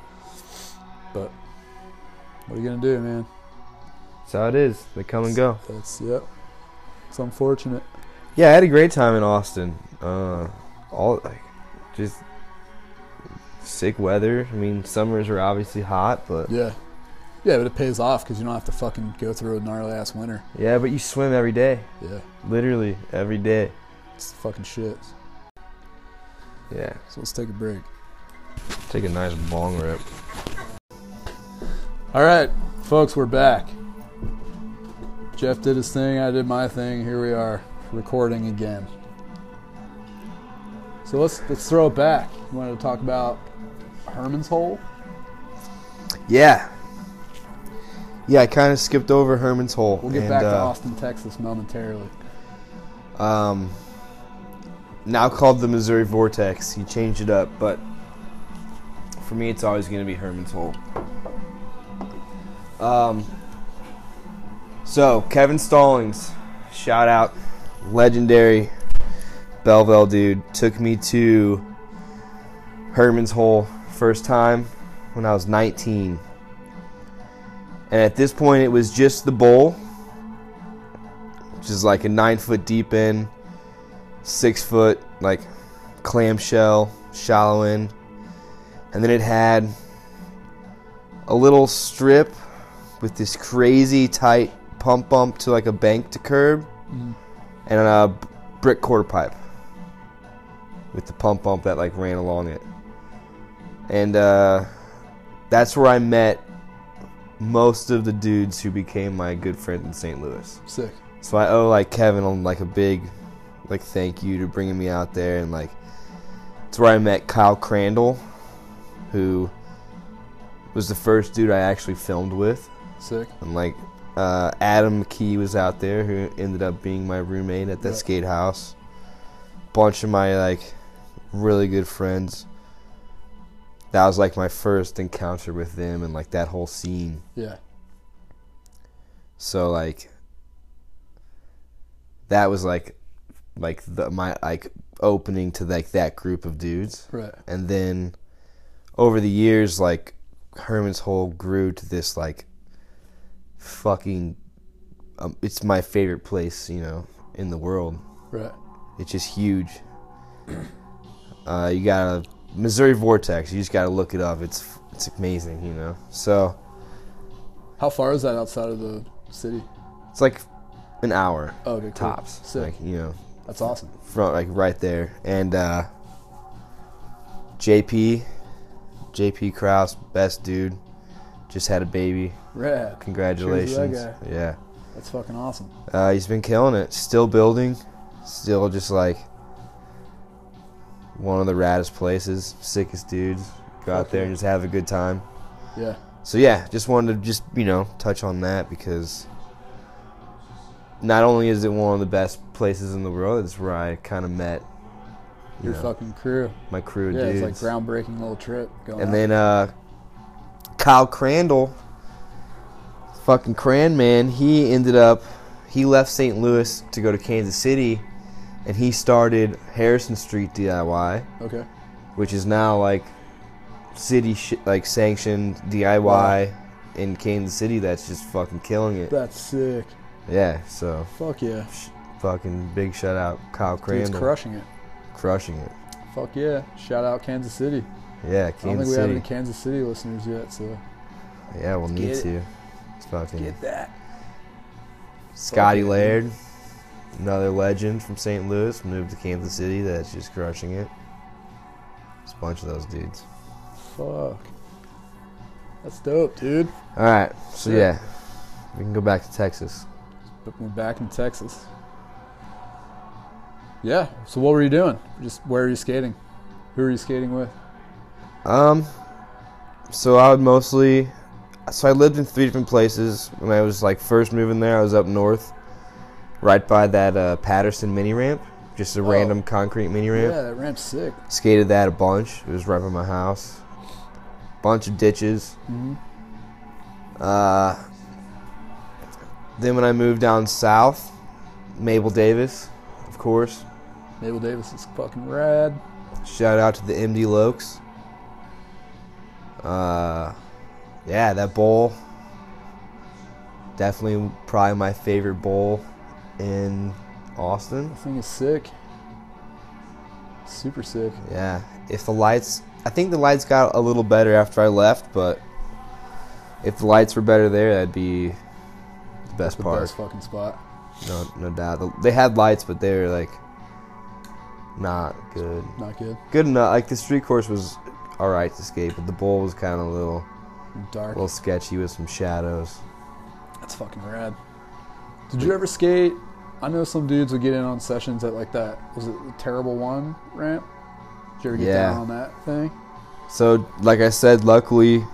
but what are you gonna do, man? That's how it is. They come and go. That's yep. It's unfortunate. Yeah, I had a great time in Austin. Uh, all like just sick weather. I mean, summers are obviously hot, but Yeah, yeah, but it pays off because you don't have to fucking go through a gnarly ass winter. yeah, but you swim every day, Yeah, literally every day. it's fucking shit. Yeah, So let's take a break. take a nice bong rip. All right, folks, we're back. Jeff did his thing, I did my thing. Here we are, recording again. So let's let's throw it back. You wanted to talk about Herman's Hole? Yeah, yeah. I kind of skipped over Herman's Hole. We'll get and, back to uh, Austin, Texas momentarily. Um, now called the Missouri Vortex. He changed it up, but for me, it's always going to be Herman's Hole. Um, so Kevin Stallings, shout out, legendary Belleville dude, took me to Herman's Hole first time when I was nineteen. And at this point, it was just the bowl, which is like a nine foot deep in, six foot like clamshell, shallow end. And then it had a little strip with this crazy tight pump bump to like a bank to curb, Mhm. and a brick quarter pipe. with the pump bump that like ran along it. And uh, that's where I met most of the dudes who became my good friends in Saint Louis. Sick. So I owe like Kevin like a big like thank you to bringing me out there, and like it's where I met Kyle Crandall, who was the first dude I actually filmed with. Sick. And like uh, Adam McKee was out there, who ended up being my roommate at that Right. skate house. Bunch of my like really good friends. That was like my first encounter with them and like that whole scene. Yeah. So like that was like like the my like opening to like that group of dudes. Right. And then over the years, like Herman's Hole grew to this like fucking um, it's my favorite place, you know, in the world. Right. It's just huge. Uh, you got a Missouri Vortex. You just got to look it up. It's it's amazing, you know. So How far is that outside of the city? it's like an hour Oh, okay, cool. tops. Sick. Like, you know, That's awesome. front like right there. And uh, J P, J P Kraus, best dude, just had a baby. Yeah. Congratulations. Cheers to that Yeah. That's fucking awesome. Uh, he's been killing it. Still building. Still just like one of the raddest places. Sickest dudes. Go out Fuck there yeah. and just have a good time. Yeah. So yeah, just wanted to just, you know, touch on that because not only is it one of the best places in the world, it's where I kind of met you Your know, fucking crew. my crew of Yeah, dudes. it's like groundbreaking little trip going And out. then uh, Kyle Crandall, fucking Cran man, he ended up, he left Saint Louis to go to Kansas City, and he started Harrison Street D I Y, Okay. which is now like city sh- like sanctioned D I Y Wow. in Kansas City. That's just fucking killing it. That's sick. Yeah, so Fuck yeah. fucking big shout out Kyle Dude's Crandall, crushing it. crushing it. Fuck yeah. Shout out Kansas City. Yeah, I don't think Kansas we have City. any Kansas City listeners yet, so Yeah, we'll need Get it. to. It's fucking get that. Scotty Fuck yeah, Laird, another legend from Saint Louis, moved to Kansas City. That's just crushing it. It's a bunch of those dudes. Fuck. That's dope, dude. All right, so Yeah. yeah, we can go back to Texas. But we're back in Texas. Yeah. So what were you doing? Just where are you skating? Who are you skating with? Um, so I would mostly, so I lived in three different places when I was like first moving there. I was up north, right by that uh, Patterson mini ramp, just a Oh. random concrete mini ramp. Yeah, that ramp's sick. Skated that a bunch. It was right by my house. Bunch of ditches. Mm-hmm. Uh, then when I moved down south, Mabel Davis, of course. Mabel Davis is fucking rad. Shout out to the M D Lokes. Uh, yeah, that bowl. Definitely probably my favorite bowl in Austin. That thing is sick. Super sick. Yeah, if the lights, I think the lights got a little better after I left, but if the lights were better there, that'd be the best The part. best fucking spot. No, no doubt. The- They had lights, but they were like not good. Not good. Good enough. Like the street course was all right to skate, but the bowl was kind of a little, Dark. little sketchy with some shadows. That's fucking rad. Did you ever skate? I know some dudes would get in on sessions at like that. Was it the Terrible One ramp? Did you ever get Yeah. down on that thing? So, like I said, luckily,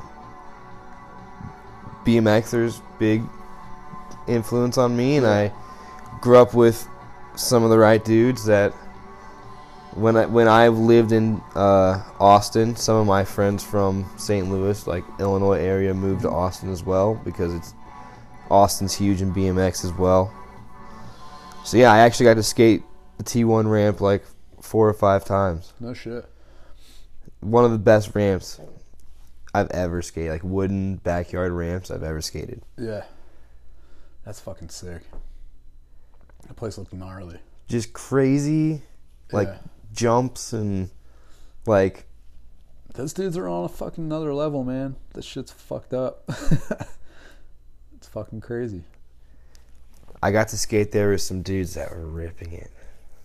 BMXers big influence on me, and I grew up with some of the right dudes that. When I when I lived in uh, Austin, some of my friends from Saint Louis, like Illinois area, moved to Austin as well because it's Austin's huge in B M X as well. So yeah, I actually got to skate the T one ramp like four or five times. No shit. One of the best ramps I've ever skated, like wooden backyard ramps I've ever skated. Yeah. That's fucking sick. That place looked gnarly. Just crazy, like Yeah. jumps and like Those dudes are on a fucking another level, man. This shit's fucked up. It's fucking crazy. I got to skate there with some dudes that were ripping it.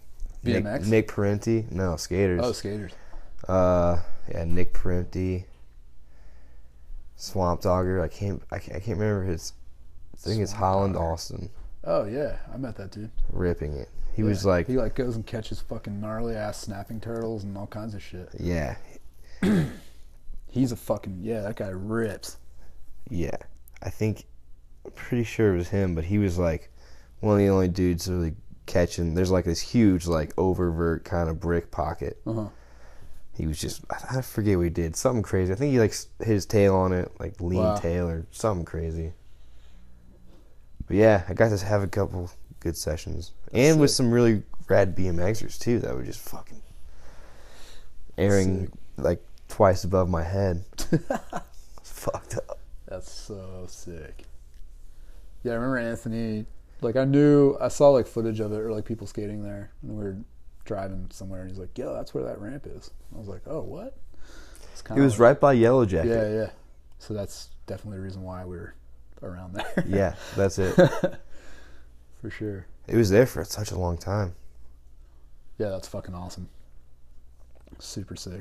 B M X? Nick, Nick Parenti. No, skaters. Oh, skaters. Uh, yeah, Nick Parenti. Swamp Dogger. I can't. I can't. I can't remember his. I think it's Swamp Holland Dogger. Austin. Oh yeah, I met that dude. Ripping it. He Yeah. was like, he like goes and catches fucking gnarly ass snapping turtles and all kinds of shit. yeah, He's a fucking yeah. That guy rips. yeah. I think, I'm pretty sure it was him, but he was like one of the only dudes really catching. There's like this huge like oververt kind of brick pocket. Uh huh. He was just, I I forget what he did. Something crazy. I think he like s- hit his tail on it, like lean Wow. tail or something crazy. But yeah, I got to have a couple good sessions. That's and with sick. some really rad BMXers too that were just fucking airing Sick. like twice above my head. It's fucked up. That's so sick. Yeah, I remember Anthony. Like I knew, I saw like footage of it or like people skating there, and we were driving somewhere, and he's like, "Yo, that's where that ramp is." I was like, "Oh, what?" It's He kinda was like- right by Yellow Jacket. Yeah, yeah. So that's definitely the reason why we were around there. Yeah, that's it. For sure. It was there for such a long time. Yeah, that's fucking awesome. Super sick.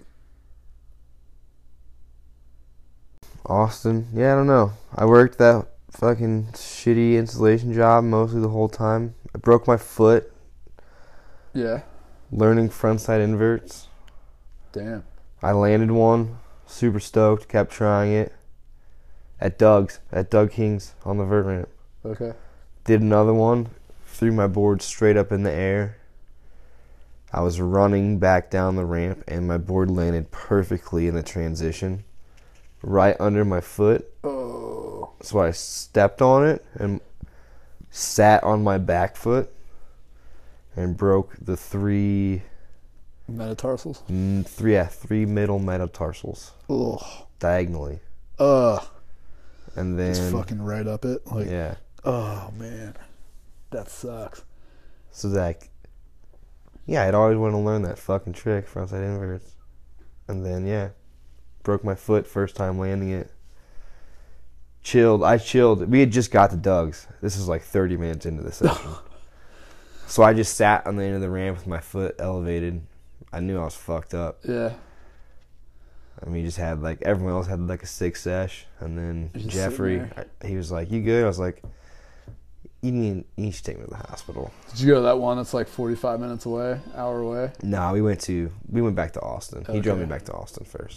Austin, yeah, I don't know. I worked that fucking shitty installation job mostly the whole time. I broke my foot Yeah. learning frontside inverts. Damn. I landed one, super stoked, kept trying it. At Doug's, at Doug King's on the vert ramp. Okay. Did another one, threw my board straight up in the air. I was running back down the ramp and my board landed perfectly in the transition, right under my foot. Oh. So I stepped on it and sat on my back foot and broke the three, Metatarsals? mm, three, yeah, three middle metatarsals Ugh. diagonally. Ugh. And then, Just fucking right up it. Like, yeah. oh, man. That sucks. So like, yeah, I'd always wanted to learn that fucking trick, frontside inverts. And then, yeah, broke my foot first time landing it. Chilled. I chilled. We had just got to Doug's. This is like thirty minutes into the session. So I just sat on the end of the ramp with my foot elevated. I knew I was fucked up. Yeah. I mean, just had like, everyone else had like a six sesh. And then Just Jeffrey, sitting I, he was like, "You good?" I was like, you need, you need to take me to the hospital. Did you go to that one that's like forty-five minutes away, hour away? No, we went to we went back to Austin. He drove Okay. me back to Austin first.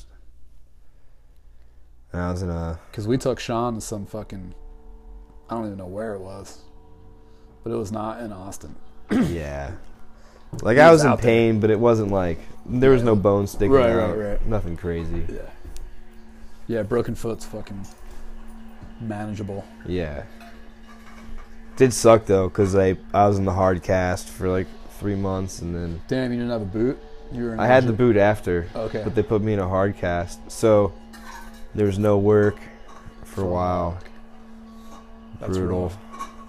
And I was in a Because we took Sean to some fucking, I don't even know where it was, but it was not in Austin. yeah. Like He I was was in out there. pain, but it wasn't like there was Yeah. no bone sticking Right, out. right, right. Nothing crazy. Yeah. Yeah, broken foot's fucking manageable. Yeah. Did suck though, cause I I was in the hard cast for like three months, and then Damn, you didn't have a boot? You were in I had the legit- boot after, Okay. but they put me in a hard cast, so there was no work for a while. Fuck. That's Brutal. rough.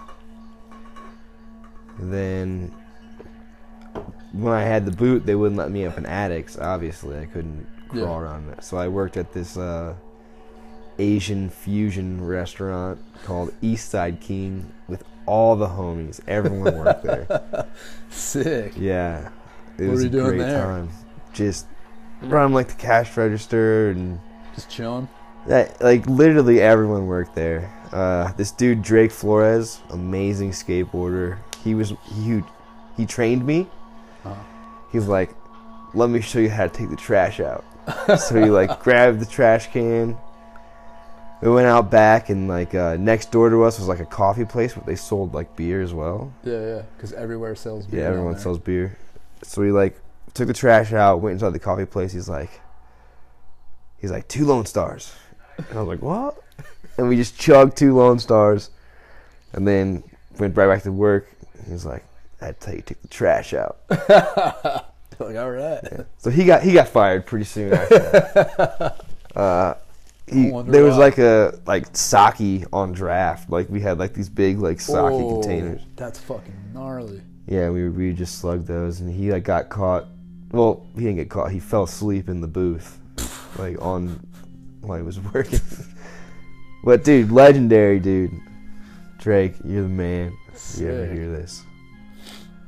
Then when I had the boot, they wouldn't let me up in attics. Obviously, I couldn't crawl Yeah. around it. So I worked at this uh, Asian fusion restaurant called Eastside King with all the homies. Everyone worked there. Sick. Yeah, it What was were a you doing great there? time. Just run like the cash register and Just chilling? that, like literally everyone worked there. Uh, this dude Drake Flores, amazing skateboarder. He was he he trained me. Uh-huh. He's like, let me show you how to take the trash out. So he like grabbed the trash can. We went out back, and like uh, next door to us was like a coffee place where they sold like beer as well. Yeah, yeah. Because everywhere sells beer. Yeah, down everyone there. sells beer. So he like took the trash out, went inside the coffee place. He's like, he's like two Lone Stars, and I was like, what? And we just chugged two Lone Stars, and then went right back to work. He's like, that's how you take the trash out. Like, all right. Yeah. So he got he got fired pretty soon after that. Uh, he, I wonder there was why. like a like sake on draft. Like we had like these big like sake Oh, containers. That's fucking gnarly. Yeah, we we just slugged those, and he like got caught. Well, he didn't get caught. He fell asleep in the booth, like on while he was working. But dude, legendary dude, Drake, you're the man. If you ever Sick. hear this?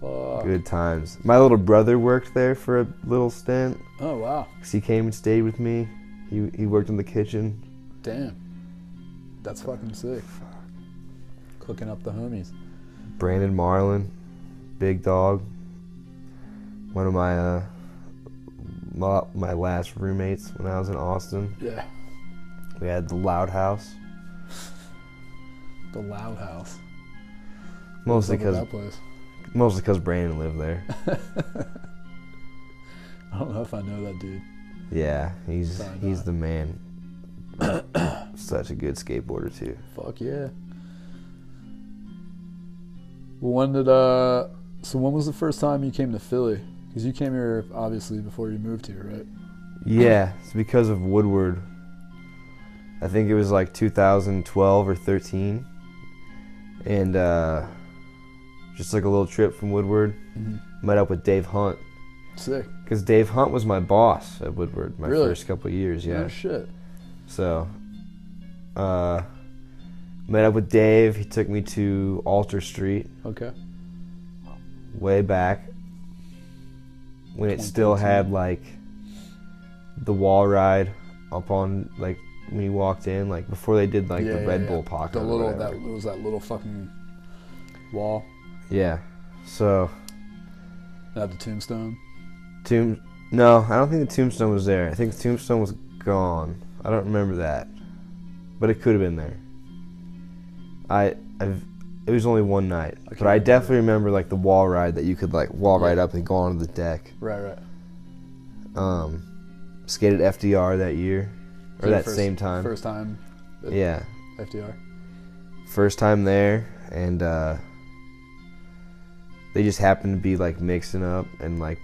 Fuck. Good times. My little brother worked there for a little stint. Oh, wow. Cause he came and stayed with me. He he worked in the kitchen. Damn. That's fucking sick. Cooking up the homies. Brandon Marlin, big dog. One of my uh my, my last roommates when I was in Austin. Yeah. We had the Loud House. The Loud House. Mostly What's up with because that place? mostly because Brandon lived there. I don't know if I know that dude. Yeah, he's Probably he's not. the man. Such a good skateboarder too. Fuck yeah. Well, when did uh? So when was the first time you came to Philly? Because you came here obviously before you moved here, right? Yeah, it's because of Woodward. I think it was like two thousand twelve or thirteen, and uh, just like a little trip from Woodward. Mm-hmm. Met up with Dave Hunt. Sick. Because Dave Hunt was my boss at Woodward my Really? first couple of years, yeah. Oh shit. So, uh, met up with Dave. He took me to Alter Street Okay. way back when it still had like the wall ride up on like when you walked in, like before they did like Yeah, the yeah, Red yeah. Bull pocket. The or little whatever. that it was that little fucking wall. Yeah. So That had the tombstone. tomb. No, I don't think the tombstone was there. I think the tombstone was gone. I don't remember that, but it could have been there. I, I've, it was only one night, I but can't I remember. definitely remember like the wall ride that you could like wall Yeah. ride up and go onto the deck. Right, right. Um, skated F D R that year, or So that first- same time. First time. at Yeah, F D R. first time there, and uh, they just happened to be like mixing up and like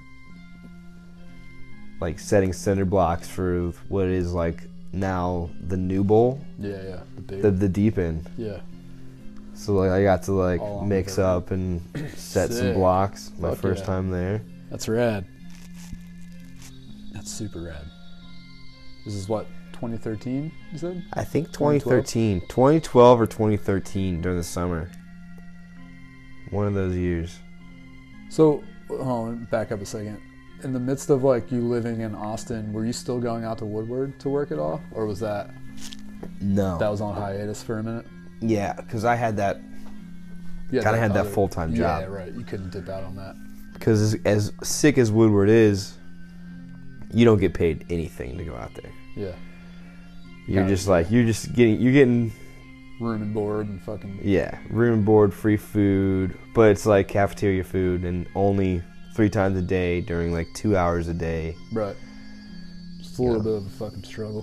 like setting cinder blocks for what is like now the new bowl, Yeah, yeah. The big. the the deep end. yeah. So like I got to like All on mix the- up and set some Sick. blocks. My Fuck first yeah. time there. That's rad. That's super rad. This is what, twenty thirteen, you said? I think twenty twenty twelve? thirteen, twenty twelve or twenty thirteen during the summer. One of those years. So, hold on, back up a second. In the midst of like you living in Austin, were you still going out to Woodward to work at all? Or was that, No. that was on hiatus for a minute? Yeah, because I had that Yeah, Kinda had that full-time job. Yeah, right. You couldn't dip out on that. because as, as sick as Woodward is, you don't get paid anything to go out there. Yeah. You're Kinda, just like you're just getting you're getting Room and board and fucking... yeah room and board, free food, but it's like cafeteria food and only three times a day during like two hours a day. Right. Just a little Yeah. bit of a fucking struggle.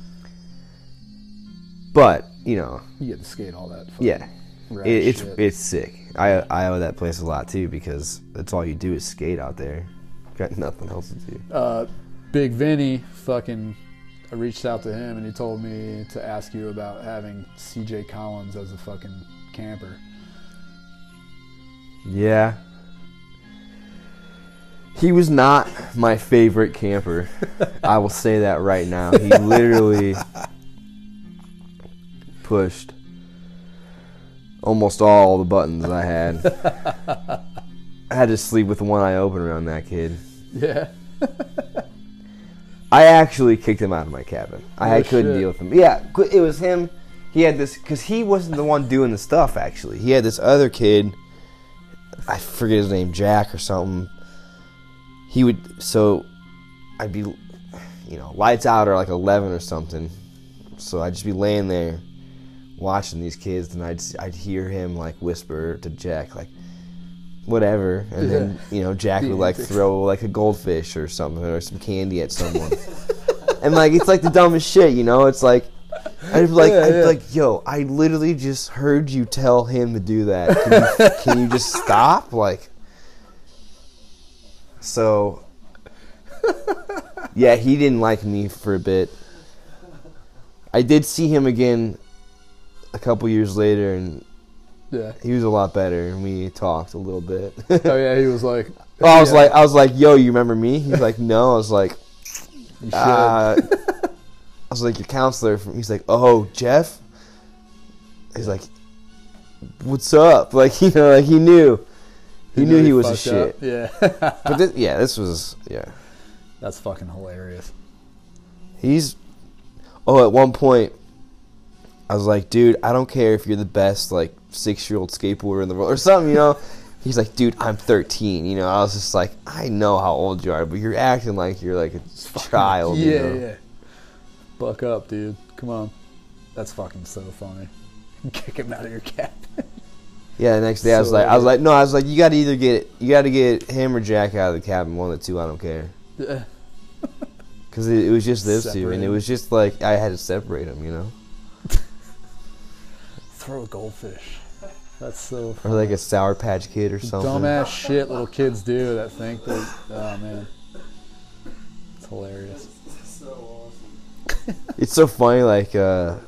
But you know, You get to skate all that fucking yeah, rad it, it's shit. it's sick. I I owe that place a lot too because that's all you do is skate out there. Got nothing else to do. uh, Big Vinny, fucking, I reached out to him and he told me to ask you about having C J Collins as a fucking camper. Yeah. He was not my favorite camper. I will say that right now. He literally pushed almost all the buttons I had. I had to sleep with one eye open around that kid. Yeah. I actually kicked him out of my cabin. I Oh, couldn't shit. deal with him. Yeah, it was him. He had this, because he wasn't the one doing the stuff, actually. He had this other kid, I forget his name, Jack or something. He would, so I'd be, you know, lights out are like eleven or something. So I'd just be laying there watching these kids, and I'd, I'd hear him like whisper to Jack, like, whatever. And then, you know, Jack would like throw like a goldfish or something or some candy at someone. And like, it's like the dumbest shit, you know? It's like, I'd be like, Yeah, I'd be yeah. like, yo, I literally just heard you tell him to do that. Can you, can you just stop? Like, so, yeah, he didn't like me for a bit. I did see him again a couple years later, and Yeah. he was a lot better, and we talked a little bit. Oh yeah, he was like... Well, I was yeah, like, I was like, yo, you remember me? He's like, no. I was like, you should. uh, I was like, your counselor. From, he's like, oh, Jeff. He's like, what's up? Like, you know, like he knew. He knew he was a fucked up. shit. Yeah. But this, yeah, this was yeah. That's fucking hilarious. He's oh, at one point, I was like, dude, I don't care if you're the best like six year old skateboarder in the world or something, you know. He's like, dude, I'm thirteen. You know, I was just like, I know how old you are, but you're acting like you're like a child. Yeah, you know? yeah. Buck up, dude. Come on. That's fucking so funny. Kick him out of your cab. Yeah, the next day I was So like, I was good. like, no, I was like, you got to either get, you got to get him or Jack out of the cabin, one of the two. I don't care, Yeah. because it, it was just those two, Separate and it him. was just like I had to separate them, you know, Throw a goldfish. That's so or funny. like a Sour Patch Kid or something. Dumbass shit little kids do that think that, oh man. It's hilarious. So awesome. It's so funny, like, uh,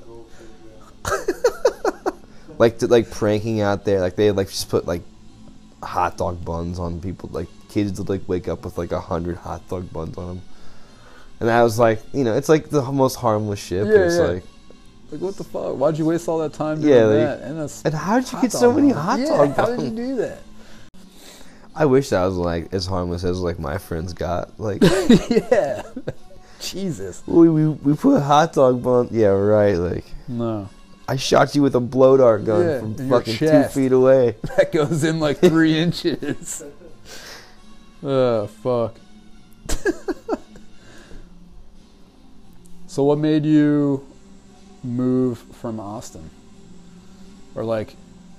like, to, like pranking out there, like they like just put like hot dog buns on people, like kids would like wake up with like a hundred hot dog buns on them, and I was like, you know, it's like the most harmless shit, but Yeah, it's yeah. like, Like, what the fuck? Why'd you waste all that time doing Yeah, like- that? And, that's and how did you hot get so dog many buns. hot yeah, dog how buns? did you do that? I wish that was like as harmless as like my friends got. Like Yeah. Jesus. we, we we put hot dog bun. Yeah, right. Like No. I shot you with a blow dart gun Yeah, from in your fucking two chest. feet away. That goes in like three inches. Oh, fuck. So what made you move from Austin? Or like,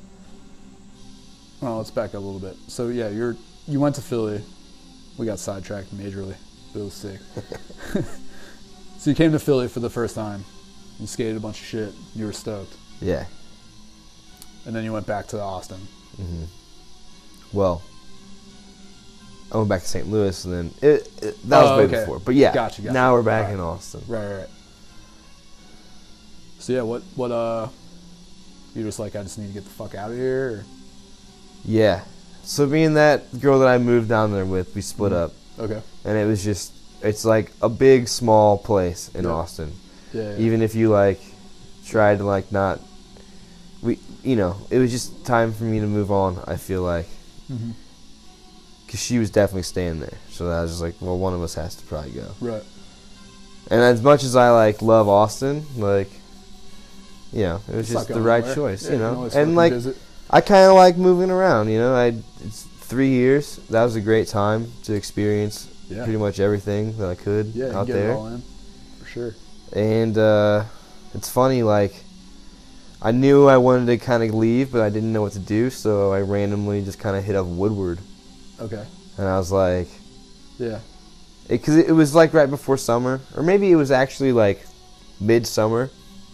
oh, let's back up a little bit. So yeah, you're you went to Philly. We got sidetracked majorly. But it was sick. So you came to Philly for the first time. You skated a bunch of shit. You were stoked. Yeah. And then you went back to Austin. hmm Well, I went back to Saint Louis, and then it, it, that was Oh, way okay. before. But yeah, Gotcha, gotcha. now we're back Alright. in Austin. Right, right, right. So yeah, what, what, uh, you just like, I just need to get the fuck out of here? Or? Yeah. So me and that girl that I moved down there with, we split Mhm. up, Okay. and it was just, it's like a big, small place in Yeah. Austin. Yeah, yeah. Even if you like tried to like not, we, you know, it was just time for me to move on. I feel like, Mhm. because she was definitely staying there. So I was just like, well, one of us has to probably go. Right. And as much as I like love Austin, like, you know, it was It's not just the going right anywhere. choice, Yeah, you can know. always And fucking like, visit. I kind of like moving around, you know. I it's three years. That was a great time to experience Yeah. pretty much everything that I could Yeah, you out get there. it all in. For sure. And uh, it's funny, like, I knew I wanted to kind of leave, but I didn't know what to do, so I randomly just kind of hit up Woodward, Okay. and I was like, Yeah. because it, it was like right before summer, or maybe it was actually like midsummer.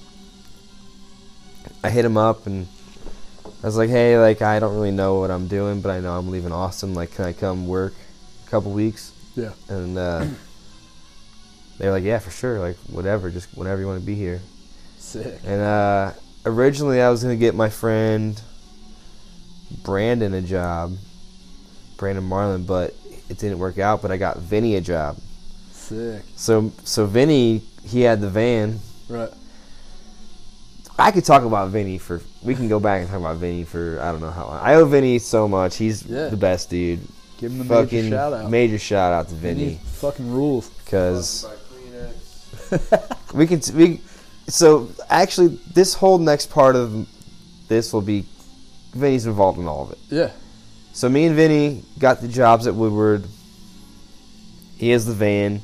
I hit him up and I was like, hey, like, I don't really know what I'm doing, but I know I'm leaving Austin. Like, can I come work a couple weeks? Yeah. And uh, they were like, yeah, for sure. Like, whatever, just whenever you want to be here. Sick. And uh, originally I was going to get my friend Brandon a job, Brandon Marlin, but it didn't work out. But I got Vinny a job. Sick. So, so Vinny, he had the van. Right. I could talk about Vinny for. We can go back and talk about Vinny for I don't know how long. I owe Vinny so much. He's Yeah. the best dude. Give him the Fucking major shout out. major shout out to Vinny Vinny fucking rules. because By Kleenex. we can. We so actually this whole next part of this will be Vinny's involved in all of it. Yeah. So me and Vinny got the jobs at Woodward. He has the van.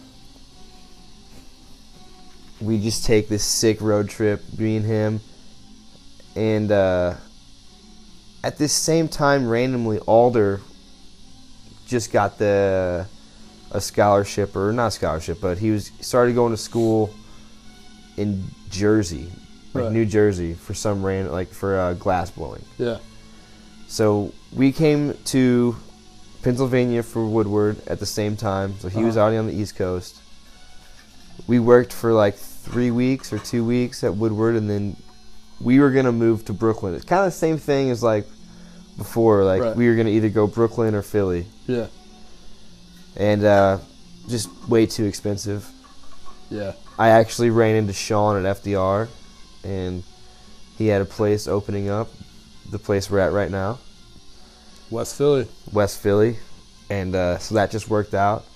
We just take this sick road trip, me and him. And uh, at this same time, randomly, Alder just got the a scholarship, or not scholarship, but he was started going to school in Jersey, like Right. New Jersey, for some random, like for uh, glass blowing. Yeah. So we came to Pennsylvania for Woodward at the same time. So he was Uh-huh. already on the East Coast. We worked for like three weeks or two weeks at Woodward, and then we were gonna move to Brooklyn. It's kind of the same thing as like before. Like Right. we were gonna either go Brooklyn or Philly, Yeah. and uh, just way too expensive. Yeah. I actually ran into Sean at F D R, and he had a place opening up, the place we're at right now. West Philly. West Philly, and uh, so that just worked out.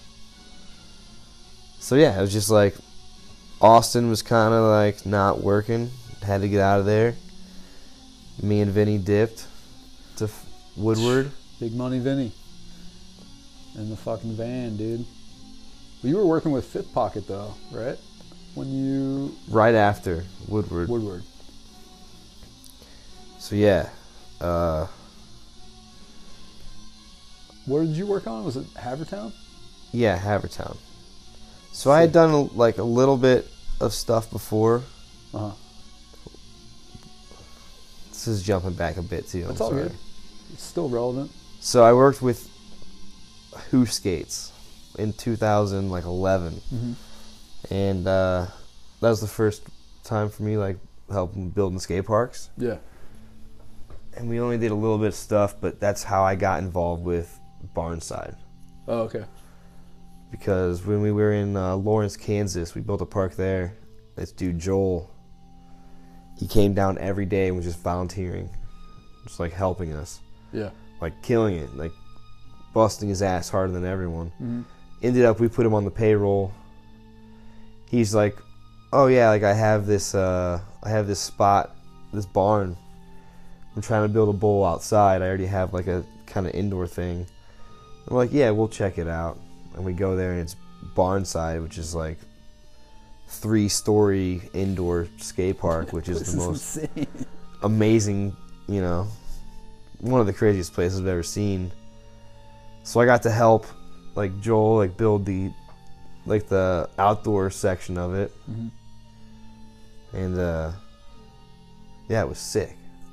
So yeah, it was just like Austin was kind of like not working, had to get out of there. Me and Vinny dipped to F- Woodward. Big money Vinny. In the fucking van, dude. Well, you were working with Fifth Pocket though, right? When you Right after Woodward. Woodward. So yeah. Uh, Where did you work on? Was it Havertown? yeah, Havertown. So I had done like a little bit of stuff before. Uh huh. This is jumping back a bit too. I'm That's all sorry. good. It's still relevant. So I worked with Who Skates in two thousand eleven, Mm-hmm. and uh, that was the first time for me like helping building skate parks. Yeah. And we only did a little bit of stuff, but that's how I got involved with Barnside. Oh, okay. Because when we were in uh, Lawrence, Kansas, we built a park there. This dude Joel, he came down every day and was just volunteering, just like helping us, Yeah. like killing it, like busting his ass harder than everyone. Mm-hmm. Ended up, we put him on the payroll. He's like, oh yeah, like I have this, uh, I have this spot, this barn. I'm trying to build a bowl outside. I already have like a kind of indoor thing. I'm like, yeah, we'll check it out. And we go there and it's Barnside, which is like three-story indoor skate park, which is This the is most insane. amazing, you know, one of the craziest places I've ever seen. So I got to help like Joel like build the like the outdoor section of it. Mm-hmm. And uh yeah, it was sick.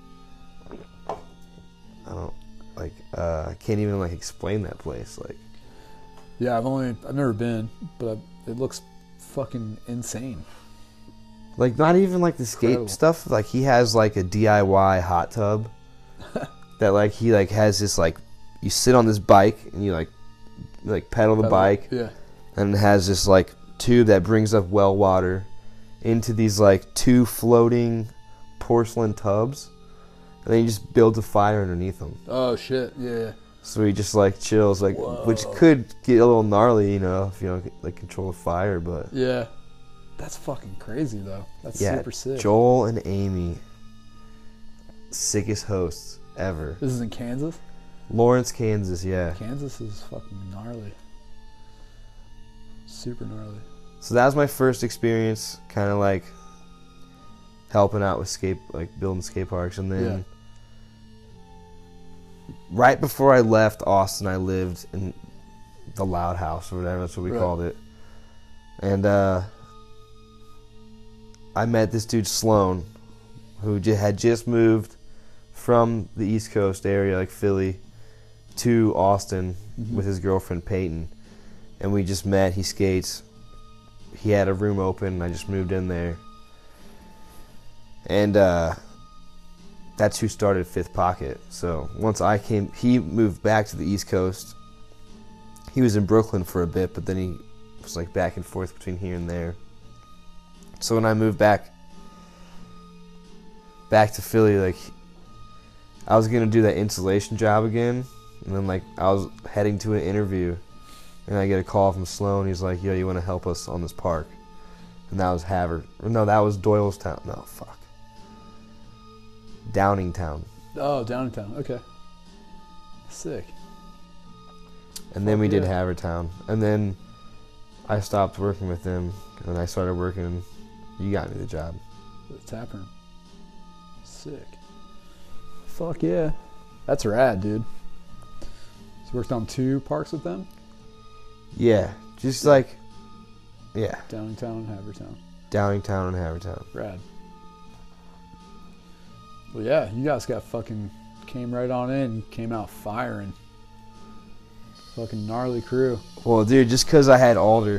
I don't like uh I can't even like explain that place. Like Yeah, I've only I've never been, but it looks fucking insane. like not even like the skate Incredible. stuff. Like he has like a D I Y hot tub that like he like has this like you sit on this bike and you like like pedal the Pedal. bike. Yeah. And it has this like tube that brings up well water into these like two floating porcelain tubs, and then you just build a fire underneath them. Oh shit. Yeah. So he just like chills, like which Whoa. could get a little gnarly, you know, if you don't like control the fire. But Yeah. That's fucking crazy though. That's yeah, super sick. Joel and Amy, sickest hosts ever. This is in Kansas? Lawrence, Kansas, yeah. Kansas is fucking gnarly. Super gnarly. So that was my first experience, kind of like helping out with skate, like building skate parks. And then right before I left Austin, I lived in the Loud House or whatever, that's what we Right. called it. And uh, I met this dude Sloan, who j- had just moved from the East Coast area, like Philly, to Austin Mhm. with his girlfriend Peyton. And we just met. He skates. He had a room open. I just moved in there. And uh, that's who started Fifth Pocket. So once I came, he moved back to the East Coast. He was in Brooklyn for a bit, but then he was like back and forth between here and there. So when I moved back, back to Philly, like I was gonna do that insulation job again, and then like I was heading to an interview. And I get a call from Sloan. He's like, yo, you want to help us on this park? And that was Haver. No, that was Doylestown. No, fuck. Downingtown. Oh, Downtown. Okay. Sick. And then we Fuck did yeah. Havertown. And then I stopped working with him. And I started working. You got me the job. The tap room. Sick. Fuck yeah. That's rad, dude. So you worked on two parks with them? Yeah. Just like, yeah. Downtown and Havertown. Downingtown and Havertown. Rad. Well, yeah, you guys got fucking came right on in, came out firing. Fucking gnarly crew. Well, dude, just because I had Alder.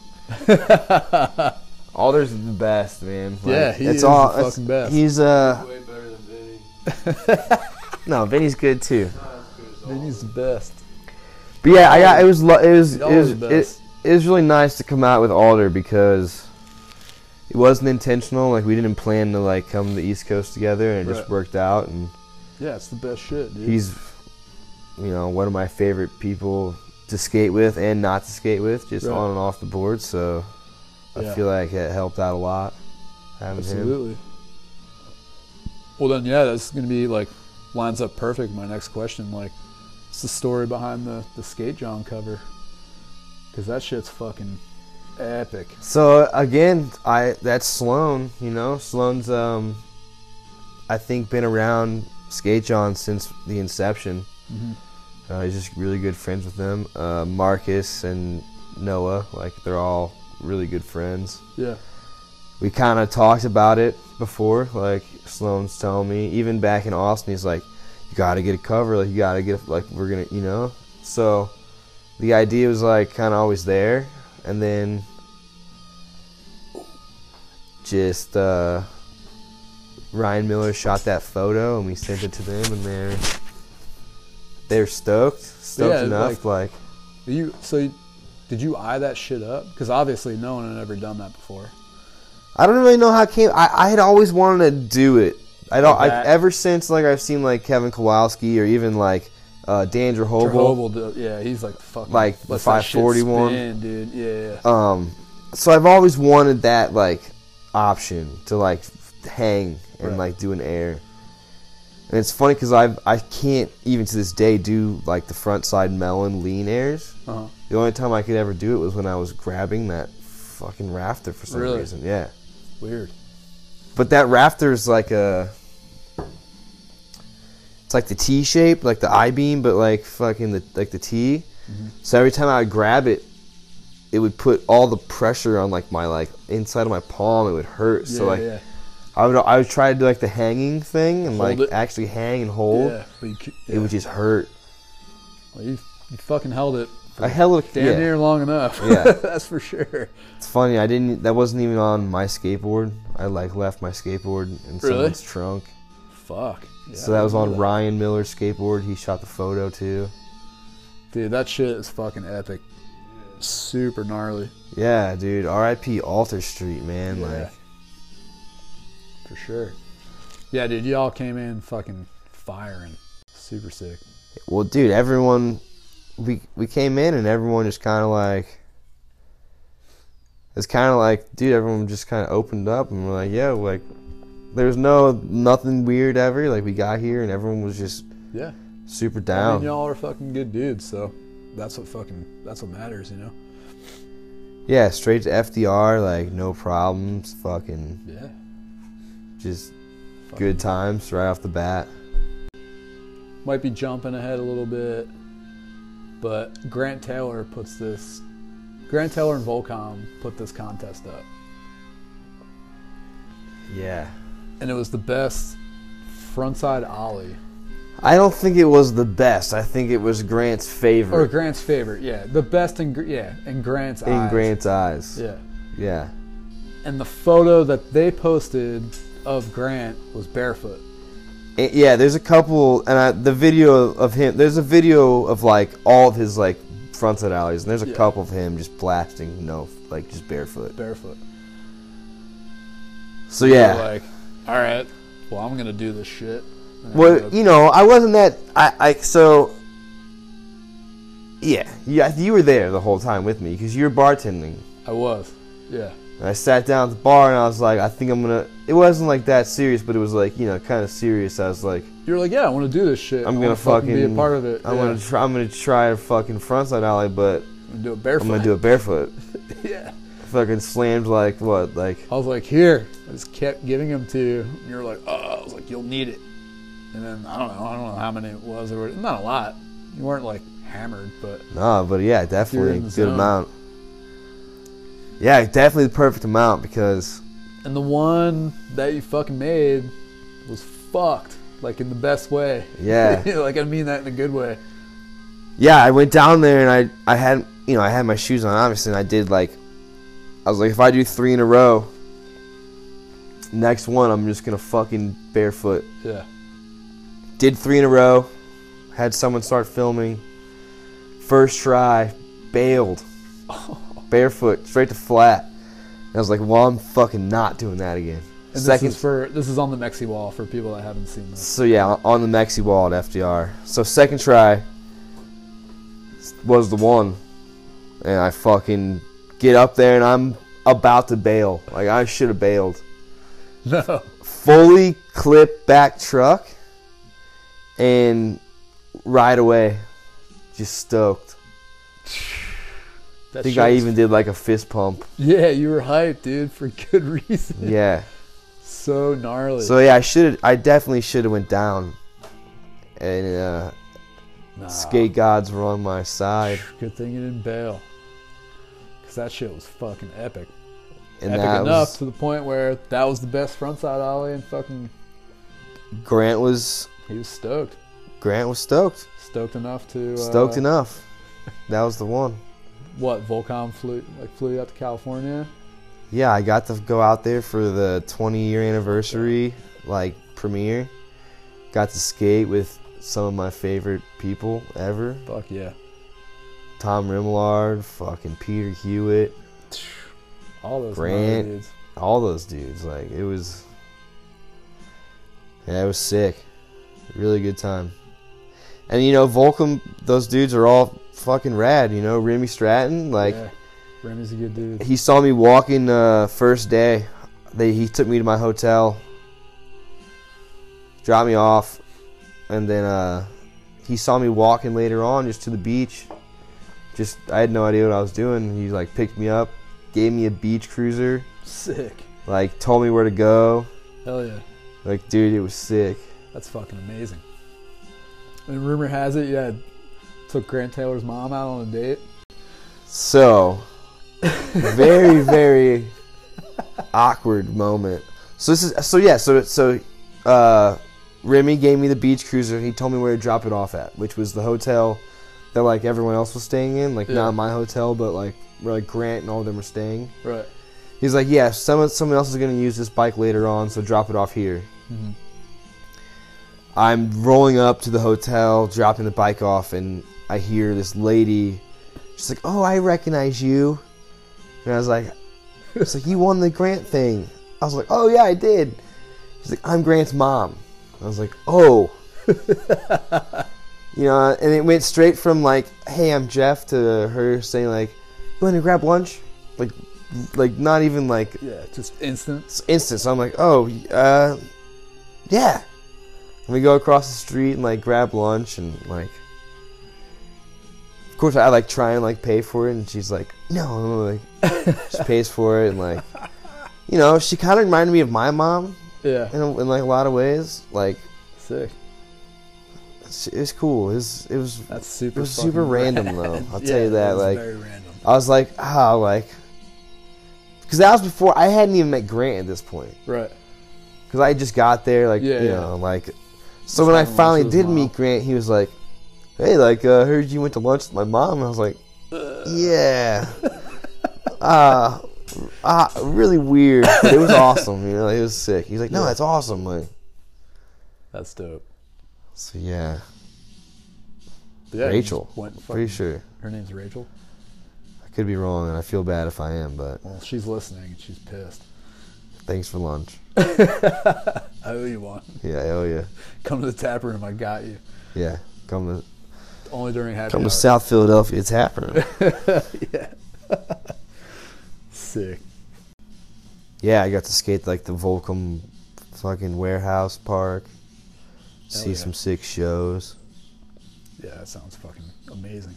Alder's the best, man. Like, Yeah, he it's is all, the it's- fucking best. He's, uh, Way better than Vinny. no, Vinny's good too. Not as good as Vinny's the best. But yeah, I got, it was, lo- it was, it Alder's was, the it, best. it was really nice to come out with Alder because it wasn't intentional. Like we didn't plan to like come to the East Coast together, and it just Right. worked out. And Yeah, it's the best shit, dude. he's you know, one of my favorite people to skate with and not to skate with, just Right. on and off the board. So I Yeah. feel like it helped out a lot having him. Absolutely. Well, then, yeah, that's going to be, like, lines up perfect. My next question, like, what's the story behind the, the Skate John cover? Because that shit's fucking epic. So again, I that's Sloan. You know, Sloan's um, I think been around Skate John since the inception. Mm-hmm. Uh, he's just really good friends with them. Uh, Marcus and Noah, like they're all really good friends. Yeah. We kind of talked about it before. Like Sloan's telling me, even back in Austin, he's like, "You got to get a cover. Like you got to get like we're gonna, you know." So the idea was like kind of always there, and then just uh, Ryan Miller shot that photo, and we sent it to them, and they're they're stoked, stoked Yeah, enough. Like, You So, you, did you eye that shit up? Because obviously no one had ever done that before. I don't really know how it came. I, I had always wanted to do it. I don't. Like I, that. ever since like I've seen like Kevin Kowalski or even like uh, Dan Drehobel. Drehobel, do- yeah, he's like fucking Like the lets that shit five forty one. spin, dude. Yeah, yeah. Um, so I've always wanted that like option to like hang and Right. like do an air. And it's funny because I I can't even to this day do like the front side melon lean airs. Uh-huh. The only time I could ever do it was when I was grabbing that fucking rafter for some Really? reason. Yeah. Weird. But that rafter's like a, it's like the T shape, like the I beam, but like fucking the like the T. Mm-hmm. So every time I would grab it, it would put all the pressure on like my like inside of my palm. It would hurt. Yeah, so like yeah. I would I would try to do like the hanging thing and Hold like it. actually hang and hold. Yeah, but you, c- It yeah. would just hurt. Well, you, you fucking held it I held it. damn Yeah. near long enough. Yeah. That's for sure. It's funny. I didn't. That wasn't even on my skateboard. I like left my skateboard in Really? someone's trunk. Fuck. Yeah, So that was I on remember that. Ryan Miller's skateboard. He shot the photo too. Dude, that shit is fucking epic. Super gnarly. Yeah, dude. R I P Alter Street, man. Yeah. Like, For sure. Yeah, dude, y'all came in fucking firing. Super sick. well, dude, everyone, we we came in and everyone just kind of like, it's kind of like, dude, everyone just kind of opened up and we're like, yeah, like, there's no nothing weird ever. Like, we got here and everyone was just Yeah. super I down. mean, y'all are fucking good dudes, so that's what fucking, that's what matters, you know? Yeah, straight to F D R, like no problems. Fucking Yeah. just Fucking good times right off the bat. Might be jumping ahead a little bit, but Grant Taylor puts this, Grant Taylor and Volcom put this contest up. Yeah. And it was the best frontside ollie. I don't think it was the best. I think it was Grant's Or favorite Grant's favorite, yeah. The best in, Gr- yeah, in Grant's in eyes. Grant's eyes. Yeah. Yeah. And the photo that they posted of Grant was barefoot. And, yeah, there's a couple, and I, the video of him. There's a video of like all of his like frontside alleys, and there's a Yeah. couple of him just blasting, no, like just barefoot. Barefoot. So They were yeah. like, all right, well, I'm going to do this shit. And I'm Well, gonna- you know, I wasn't that. I, I so. Yeah, yeah, you were there the whole time with me because you were bartending. I was. Yeah. And I sat down at the bar and I was like, I think I'm gonna. It wasn't like that serious, but it was like, you know, kind of serious. I was like, You were like, yeah, I want to do this shit. I'm I gonna wanna fucking be a fucking- part of it. I'm yeah. gonna try. I'm gonna try a fucking frontside alley, but I'm gonna do it barefoot. I'm gonna do it barefoot. Yeah. Fucking slammed like what? Like I was like, here. I just kept giving them to you. And you were like, oh. I was like, you'll need it. And then I don't know. I don't know how many it was. Or not a lot. You weren't like hammered, but no, but yeah, definitely a in good the zone. amount. Yeah, definitely the perfect amount because and the one that you fucking made was fucked, like in the best way. Yeah. Like I mean that in a good way. yeah, I went down there and I I had you know I had my shoes on obviously and I did like I was like if I do three in a row, next one I'm just gonna fucking barefoot. Yeah. Did three in a row, had someone start filming. First try, bailed. Barefoot, straight to flat. And I was like, well, I'm fucking not doing that again. And Second, this is for this is on the Mexi wall for people that haven't seen this. so yeah, on the Mexi wall at F D R. So second try, was the one. And I fucking get up there and I'm about to bail. Like, I should have bailed. No. Fully clip back truck and ride away. Just stoked. That I think shit I was- even did like a fist pump. Yeah, you were hyped, dude, for good reason. Yeah. So gnarly. So yeah, I should. I definitely should have went down. And uh, Nah. skate gods were on my side. Good thing you didn't bail. Because that shit was fucking epic. And epic that enough was, to the point where that was the best frontside ollie, and fucking Grant was he was stoked. Grant was stoked. Stoked enough to... Uh, Stoked enough. That was the one. What, Volcom flew, like, flew you out to California? Yeah, I got to go out there for the twenty year anniversary, like, premiere. Got to skate with some of my favorite people ever. Fuck yeah. Tom Rimillard, fucking Peter Hewitt, All those Grant. gnarly dudes. all those dudes. Like, it was, yeah, it was sick. Really good time. And, you know, Volcom, those dudes are all fucking rad, you know. Remy Stratton, like, Yeah. Remy's a good dude. he saw me walking uh, first day. They He took me to my hotel, dropped me off, and then uh, he saw me walking later on just to the beach. Just, I had no idea what I was doing. He, like, picked me up, gave me a beach cruiser, Sick. like, told me where to go. Hell yeah. Like, dude, it was sick. That's fucking amazing. And rumor has it, yeah, took Grant Taylor's mom out on a date. So, very, very awkward moment. So this is so yeah. So so, uh, Remy gave me the beach cruiser. He told me where to drop it off at, which was the hotel that like everyone else was staying in. Like Yeah. not my hotel, but like where like Grant and all of them were staying. Right. He's like, yeah, someone someone else is gonna use this bike later on, so drop it off here. Mm-hmm. I'm rolling up to the hotel, dropping the bike off, and I hear this lady. She's like, "Oh, I recognize you." And I was like, "It's like you won the Grant thing." I was like, "Oh yeah, I did." She's like, "I'm Grant's mom." I was like, "Oh." You know, and it went straight from like, "Hey, I'm Jeff," to her saying like, "You want to grab lunch?" Like, like not even like Yeah, just instant. it's instant. So I'm like, "Oh, uh, yeah." And we go across the street and like grab lunch and like, of course I like try and like pay for it and she's like, no, like she pays for it and like, you know, she kind of reminded me of my mom Yeah. in, a, in like a lot of ways. Like, Sick. it's, it's cool. It was it was That's it super. was super fucking random rad. though. I'll Yeah, tell you that. it was Like, very random. I was like, ah, like, because that was before I hadn't even met Grant at this point. Right. Because I just got there, like, Yeah, you yeah. know, like, so Just when I having lunch finally with his did mom. meet Grant, he was like, hey, like, uh, heard you went to lunch with my mom. And I was like, yeah. uh, uh, really weird, but it was awesome, you know, it was sick. He's like, no, Yeah. that's awesome. Like, That's dope. so, yeah, But yeah, you Rachel, just went and pretty fucking- sure. Her name's Rachel. I could be wrong, and I feel bad if I am, but Well, she's listening and she's pissed. thanks for lunch. I owe you one. Yeah, I owe you. Come to the tap room. I got you. Yeah, come to, Only during happy come hour. to South Philadelphia. It's happening. Yeah. Sick. Yeah, I got to skate like the Volcom fucking warehouse park. Hell See yeah. some sick shows. Yeah, that sounds fucking amazing.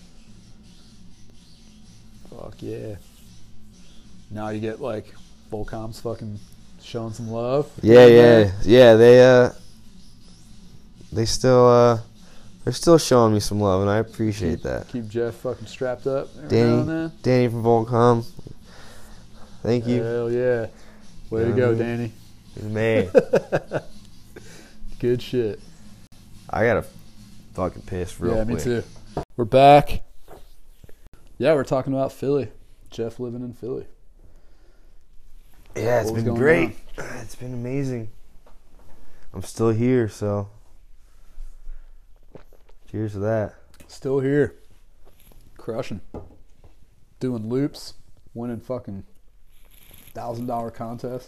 Fuck yeah. Now you get like Volcom's fucking showing some love. Yeah, yeah, yeah. They uh, they still uh, they're still showing me some love, and I appreciate keep, that. Keep Jeff fucking strapped up every now and Danny, then. Danny from Volcom. Thank you, Hell yeah. Way Yeah, to go, man. Danny. man. Good shit. I gotta fucking piss real yeah, quick. me too. We're back. Yeah, we're talking about Philly. Jeff living in Philly. Yeah, it's What was been going great. It's been amazing. I'm still here, so cheers to that. Still here. Crushing. Doing loops. Winning fucking thousand dollar contest.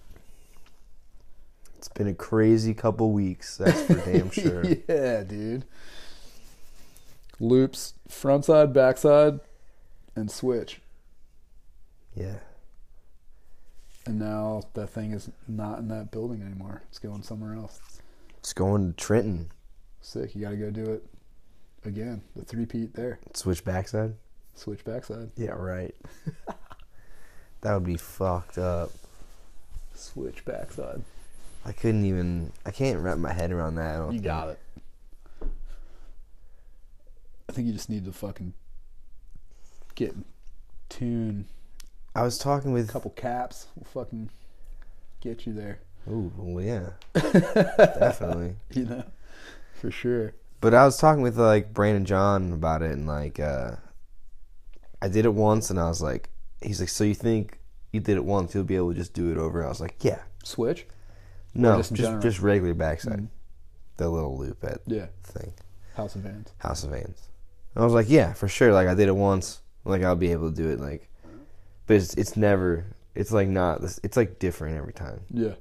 It's been a crazy couple weeks. That's for damn sure. Yeah, dude. loops, front side, back side, and switch. Yeah. And now that thing is not in that building anymore. It's going somewhere else. It's going to Trenton. Sick. You got to go do it again. The three-peat there. Switch backside? Switch backside. Yeah, right. That would be fucked up. Switch backside. I couldn't even... I can't wrap my head around that. I don't You think. got it. I think you just need to fucking get in tune. I was talking with... A couple caps will fucking get you there. Ooh, well, yeah. Definitely. You know? For sure. But I was talking with, like, Brandon John about it, and, like, uh... I did it once, and I was like... He's like, so you think you did it once, you'll be able to just do it over? I was like, yeah. Switch? No, just just in just, general? regular backside. Mm-hmm. The little loop at Yeah. thing. House of Vans. House of Vans. And I was like, yeah, for sure. Like, I did it once. Like, I'll be able to do it, like... But it's, it's never... It's, like, not... It's, like, different every time. Yeah.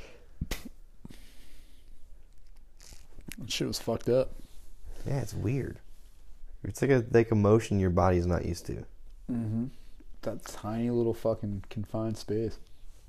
That shit was fucked up. Yeah, it's weird. It's like a like a motion your body's not used to. Mm-hmm. That tiny little fucking confined space.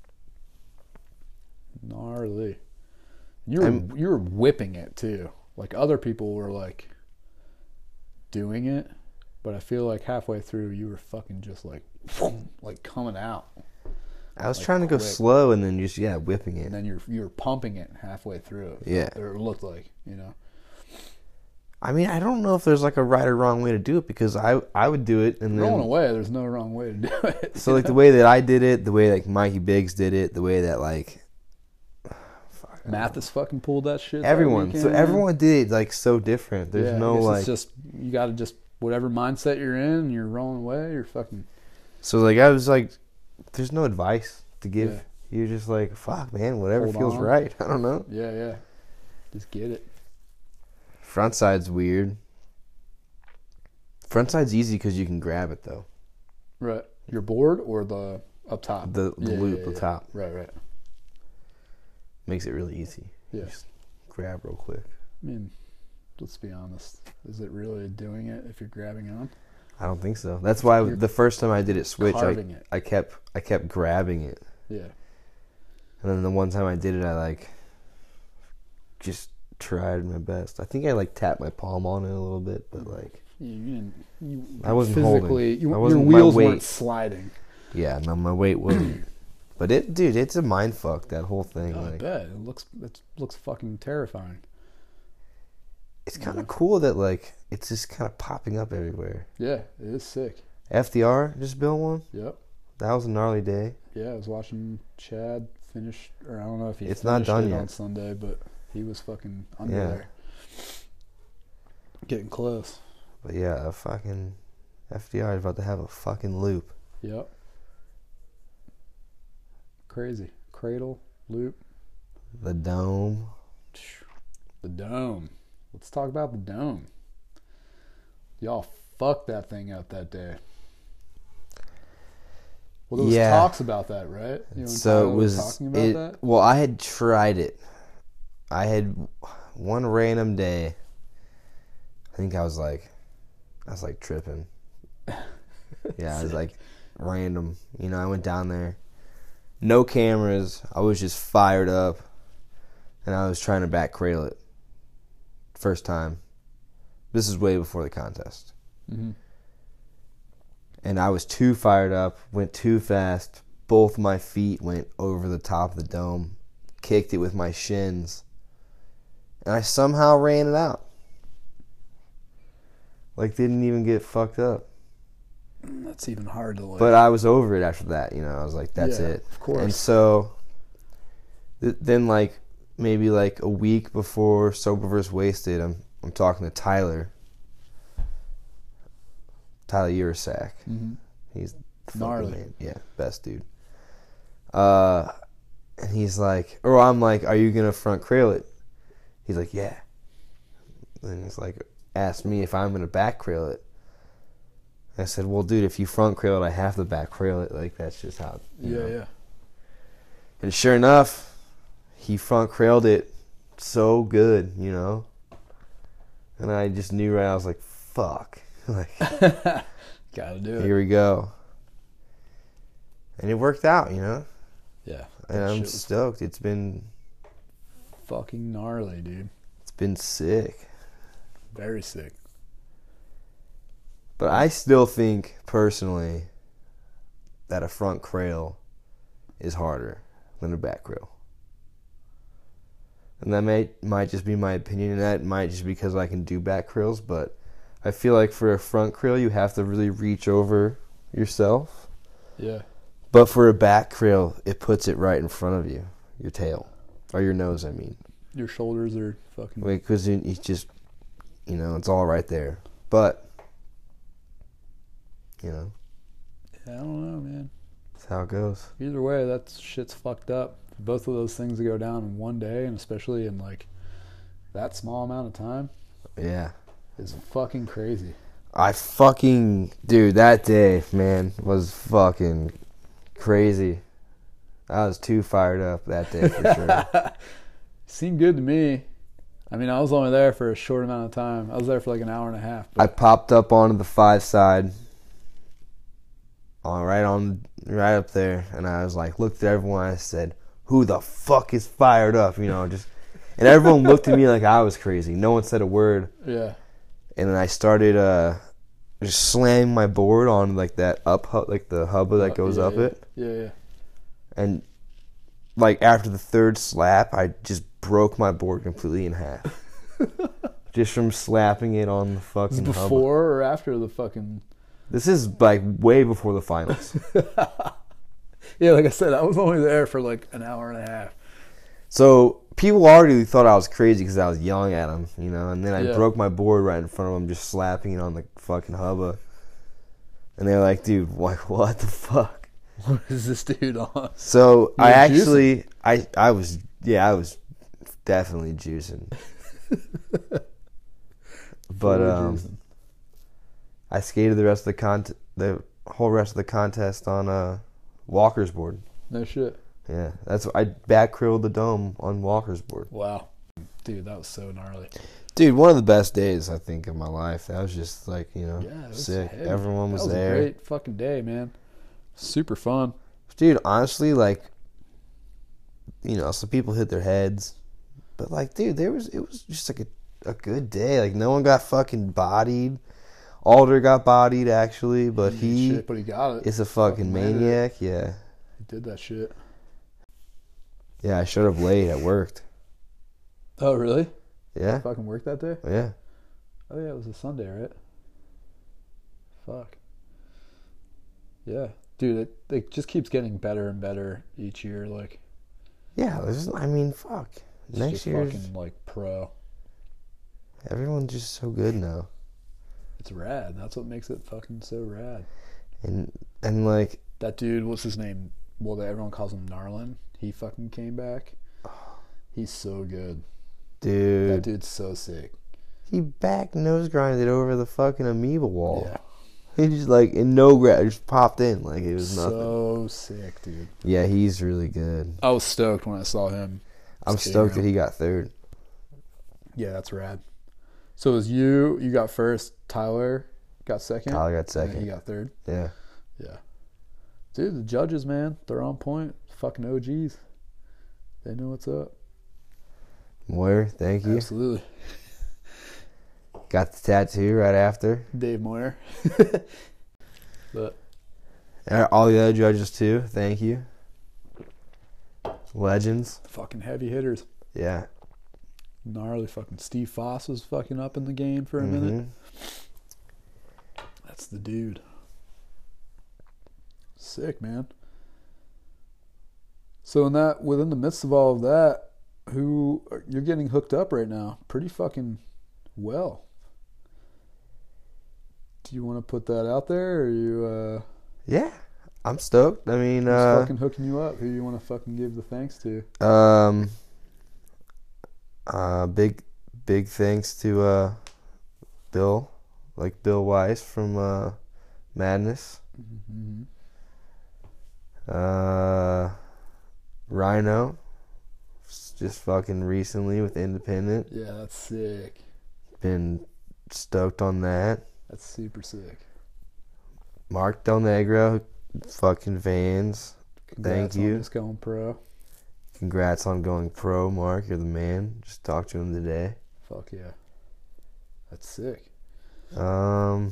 Gnarly. You were I'm- you were whipping it too. Like other people were like doing it, but I feel like halfway through you were fucking just like like coming out. I was Like, trying to go quick. slow and then just, yeah, whipping it. And then you're you're pumping it halfway through. Yeah. Or it looked like, you know. I mean, I don't know if there's, like, a right or wrong way to do it, because I I would do it and then... Rolling away, there's no wrong way to do it. So, like, the way that I did it, the way, like, Mikey Biggs did it, the way that, like... Fuck, I don't Mathis fucking pulled that shit. that Everyone. So weekend. everyone did it, like, so different. There's Yeah, I no, guess like... it's just you got to just whatever mindset you're in, you're rolling away. You're fucking So, like, I was like, there's no advice to give. Yeah. You're just like, fuck, man, whatever Hold feels on. right. I don't know. yeah, yeah. Just get it. Front side's weird. Front side's easy because you can grab it, though. Right. Your board or the up top. The, the Yeah, loop yeah, up yeah. top Right, right. makes it really easy. Yeah. Just grab real quick. I mean, let's be honest. Is it really doing it if you're grabbing on? I don't think so. That's why You're the first time I did it switch, I, carving it. I kept I kept grabbing it. Yeah. And then the one time I did it, I, like, just tried my best. I think I, like, tapped my palm on it a little bit, but, like... You, you didn't. You I wasn't physically. holding. You, I wasn't- your my wheels weren't weight. sliding. Yeah, no, my weight wasn't. But it, dude, it's a mind fuck, that whole thing. Oh, I like, bet it looks. It looks fucking terrifying. it's kind of Yeah. cool that, like, it's just kind of popping up everywhere. Yeah, it is sick. F D R just built one. Yep. That was a gnarly day. Yeah, I was watching Chad finish, or I don't know if he It's not finished done it yet. on Sunday, but he was fucking under Yeah. there, getting close. But yeah, a fucking F D R is about to have a fucking loop. Yep. Crazy. Cradle, loop, The dome. the dome. Let's talk about the dome. Y'all fucked that thing up that day. Well, there was Yeah. talks about that, right? You and So Tyler it were was. talking about It, that. well, I had tried it. I had one random day. I think I was like, I was like tripping. Yeah, I was like random. You know, I went down there, no cameras. I was just fired up, and I was trying to back cradle it. First time. This is way before the contest. Mm-hmm. And I was too fired up, went too fast. Both my feet went over the top of the dome, kicked it with my shins, and I somehow ran it out. Like, didn't even get fucked up. That's even hard to like. But I was over it after that, you know. I was like, that's Yeah, it. of course. And so, th- then, like, maybe like a week before Sober versus Wasted, I'm, I'm talking to Tyler. Tyler Urasak. Mm-hmm. He's the Gnarly. fucking man. Yeah, best dude. Uh, and he's like, or I'm like, are you gonna front cradle it? He's like, yeah. And he's like, asked me if I'm gonna back cradle it. I said, well, dude, if you front cradle it, I have to back cradle it. Like, that's just how. you Yeah, know. yeah. And sure enough, he front cradled it so good, you know. And I just knew right. I was like, fuck. Like, gotta do it. here we go. And it worked out, you know? Yeah. And that I'm shit was stoked. It's been fucking gnarly, dude. it's been sick. Very sick. But I still think, personally, that a front crail is harder than a back crail. And that may might just be my opinion, and that might just be because I can do back crails, but I feel like for a front crail, you have to really reach over yourself. Yeah. But for a back crail, it puts it right in front of you, your tail, or your nose, I mean. Your shoulders are fucking... Like, because it's just, you know, it's all right there. But, you know, Yeah, I don't know, man. that's how it goes. Either way, that shit's fucked up. Both of those things go down in one day, and especially in, like, that small amount of time, Yeah. is fucking crazy. I fucking, dude, that day, man, was fucking crazy. I was too fired up that day for sure. Seemed good to me. I mean, I was only there for a short amount of time. I was there for like an hour and a half. I But popped up onto the five side, on right on, right up there, and I was like, looked at everyone. I said, "Who the fuck is fired up?" You know, just, and everyone looked at me like I was crazy. No one said a word. yeah, And then I started uh, just slamming my board on like that up, hu- like the hubba that goes yeah, up yeah. it. Yeah, yeah. And like after the third slap, I just broke my board completely in half. Just from slapping it on the This fucking is hubba. before or after the fucking... This is like way before the finals. Yeah, like I said, I was only there for like an hour and a half. So people already thought I was crazy because I was yelling at them, you know. And then I Yeah. broke my board right in front of them, just slapping it on the fucking hubba. And they're like, "Dude, like what the fuck?" What is this dude on? So You I were actually, I I was, yeah, I was definitely juicing. But Fully um, juicing. I skated the rest of the cont the whole rest of the contest on uh, Walker's board. No shit. Yeah, that's I back crilled the dome on Walker's board. Wow. Dude, that was so gnarly. Dude, one of the best days I think of my life. That was just like, you know, Yeah, it was sick. heavy. Everyone was, that was there. a great fucking day, man. Super fun. Dude, honestly, like, you know, some people hit their heads, but like, dude, there was it was just like a, a good day. Like, no one got fucking bodied. Alder got bodied actually, but he shit, but he got it. is a fucking Fucking made it. maniac. Yeah, He did that shit. yeah. I showed up late. I worked. Oh, really? Yeah, Fucking worked that day? yeah. Oh, yeah, it was a Sunday, right? Fuck. Yeah. Dude, it, it just keeps getting better and better each year. Like, Yeah, there's, I mean, fuck. it's Next just year's fucking, like, pro. everyone's just so good now, It's rad. That's what makes it fucking so rad. and and like, That dude, what's his name? Well, that everyone calls him Narlin. He fucking came back. He's so good. That dude, dude's so sick. he back nose grinded over the fucking amoeba wall. Yeah. He just like in no grab, just popped in like it was nothing. So sick, dude. Yeah, he's really good. I was stoked when I saw him. I'm skating stoked that around. he got third. Yeah, that's rad. So it was you, you got first, Tyler got second. Tyler got and second. then he got third. Yeah. Yeah. Dude, the judges, man, they're on point. Fucking O Gs. They know what's up. Moyer, thank you. Absolutely. Got the tattoo right after. Dave Moyer. But And all the other judges too. Thank you. Legends. fucking heavy hitters. Yeah. Gnarly fucking Steve Foss was fucking up in the game for a minute. Mhm. That's the dude. Sick, man. So in that, within the midst of all of that, who you're getting hooked up right now, pretty fucking well. Do you want to put that out there, or are you uh, Yeah. I'm stoked. I mean, who's uh, fucking hooking you up? Who you want to fucking give the thanks to? um, uh, big, big thanks to uh, Bill, like Bill Weiss from uh, Madness. Mm-hmm. Uh, Rhino, just fucking recently with Independent. Yeah, that's sick. Been stoked on that. That's super sick. Mark Del Negro, fucking Vans. Congrats Thank you. on just going pro. Congrats on going pro, Mark. You're the man. Just talked to him today. Fuck yeah. That's sick. Um.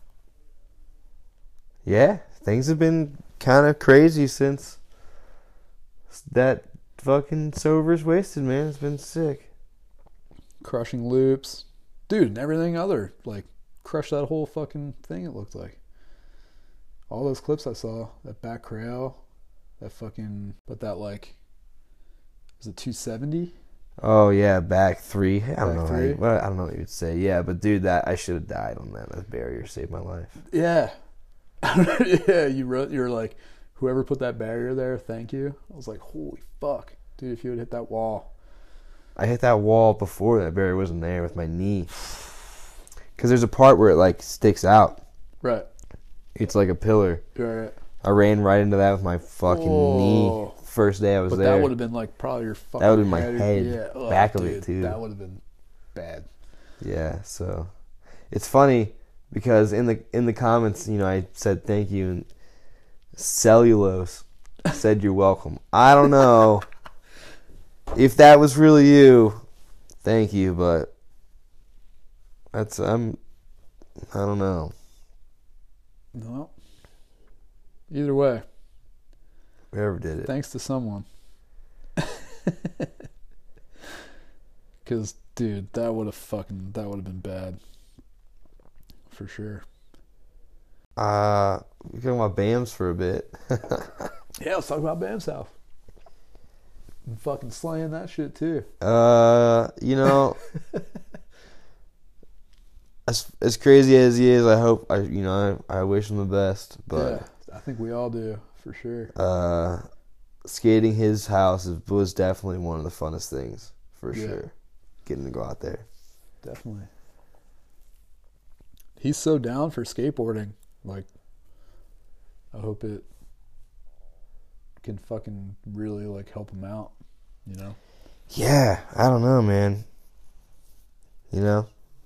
Yeah, things have been kind of crazy since that fucking Sober's Wasted, man. It's been sick. Crushing loops. Dude, and everything other. Like, crushed that whole fucking thing, it looked like. All those clips I saw. That back crail. That fucking... But that, like... Was it two seventy? Oh yeah, back three. I don't Back know. How three? you, well, I don't know what you'd say. Yeah, but dude, that I should have died on that. That barrier saved my life. Yeah. Yeah, you wrote... You were like, whoever put that barrier there, thank you. I was like, holy fuck. Dude, if you would hit that wall... I hit that wall before that barrier wasn't there with my knee. Because there's a part where it like sticks out. Right. It's like a pillar. Right. I ran right into that with my fucking Oh. knee. First day I was But there. that would have been like probably your fucking That would have been my head. head, Yeah. Oh, back of dude, it too. That would have been bad. Yeah, so it's funny because in the in the comments, you know, I said thank you and Cellulose said you're welcome. I don't know if that was really you. Thank you, but that's I'm I don't know. No. Either way, Whoever did it. thanks to someone. Because, dude, that would have fucking, that would have been bad. For sure. Uh, we're talking about B A Ms for a bit. Yeah, let's talk about Bam South. I'm fucking slaying that shit too. Uh, you know, as as crazy as he is, I hope I you know I, I wish him the best. But yeah, I think we all do, for sure. uh, skating his house is, was definitely one of the funnest things for Yeah. sure. Getting to go out there. Definitely. He's so down for skateboarding. Like, I hope it can fucking really, like, help him out, you know? Yeah, I don't know, man. You know,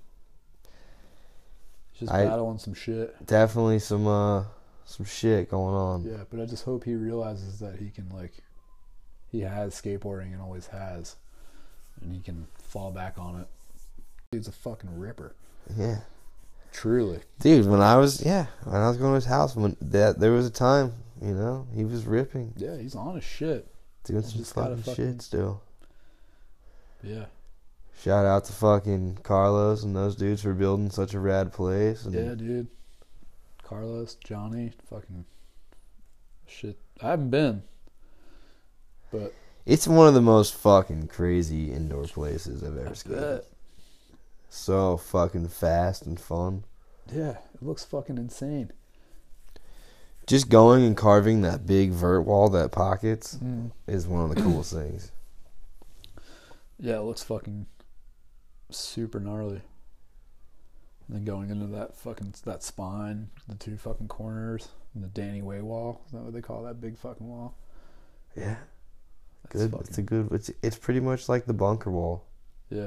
He's just I- battling some shit. definitely some uh some shit going on. Yeah, but I just hope he realizes that he can, like, he has skateboarding and always has. And he can fall back on it. He's a fucking ripper. Yeah. Truly. Dude, when I was yeah, when I was going to his house, when that there was a time, you know, he was ripping, Yeah, he's on his shit. doing He's some just gotta fucking, fucking- shit still. Yeah. Shout out to fucking Carlos and those dudes for building such a rad place. And Yeah, dude. Carlos, Johnny, fucking shit. I haven't been. But it's one of the most fucking crazy indoor places I've ever I skated. bet. So fucking fast and fun. Yeah, it looks fucking insane. Just going and carving that big vert wall that pockets Mm. is one of the coolest things. Yeah, it looks fucking super gnarly. And then going into that fucking that spine, the two fucking corners, and the Danny Way wall. Is that what they call that big fucking wall? Yeah, That's good. fucking- It's a good. It's it's pretty much like the bunker wall, Yeah,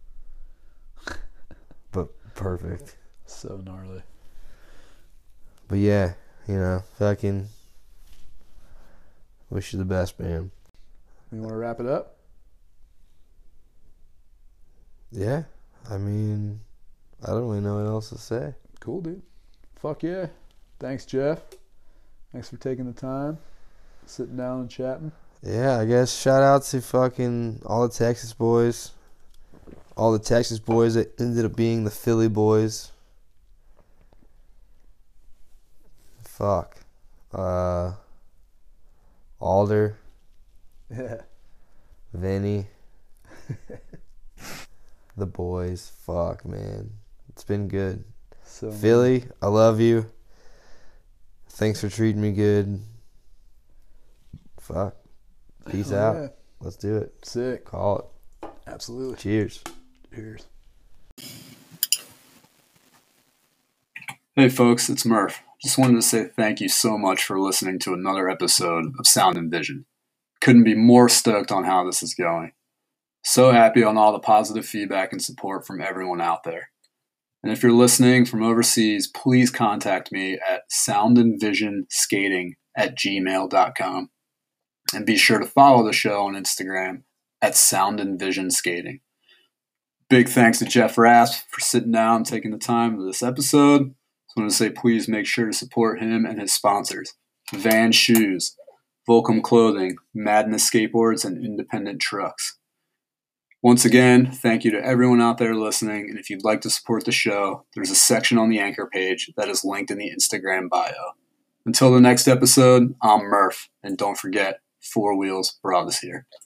but perfect. so gnarly. But yeah, you know, fucking wish you the best, man. You want to wrap it up? Yeah, I mean, I don't really know what else to say. Cool, dude. Fuck yeah. Thanks, Jeff. Thanks for taking the time, sitting down and chatting. Yeah, I guess shout out to fucking all the Texas boys. All the Texas boys that ended up being the Philly boys. Fuck. Uh, Alder, Yeah. Vinny, the boys. Fuck, man. It's been good. So Philly, I love you. Thanks for treating me good. Fuck. Peace Oh, out. yeah. Let's do it. Sick. Call it. Absolutely. Cheers. Cheers. Hey folks, it's Murph. Just wanted to say thank you so much for listening to another episode of Sound and Vision. Couldn't be more stoked on how this is going. So happy on all the positive feedback and support from everyone out there. And if you're listening from overseas, please contact me at soundandvisionskating at gmail dot com. And be sure to follow the show on Instagram at soundandvisionskating. Big thanks to Jeff Rasp for sitting down and taking the time for this episode. I want to say please make sure to support him and his sponsors, Van Shoes, Volcom Clothing, Madness Skateboards, and Independent Trucks. Once again, thank you to everyone out there listening, and if you'd like to support the show, there's a section on the Anchor page that is linked in the Instagram bio. Until the next episode, I'm Murph, and don't forget, Four Wheels brought us here.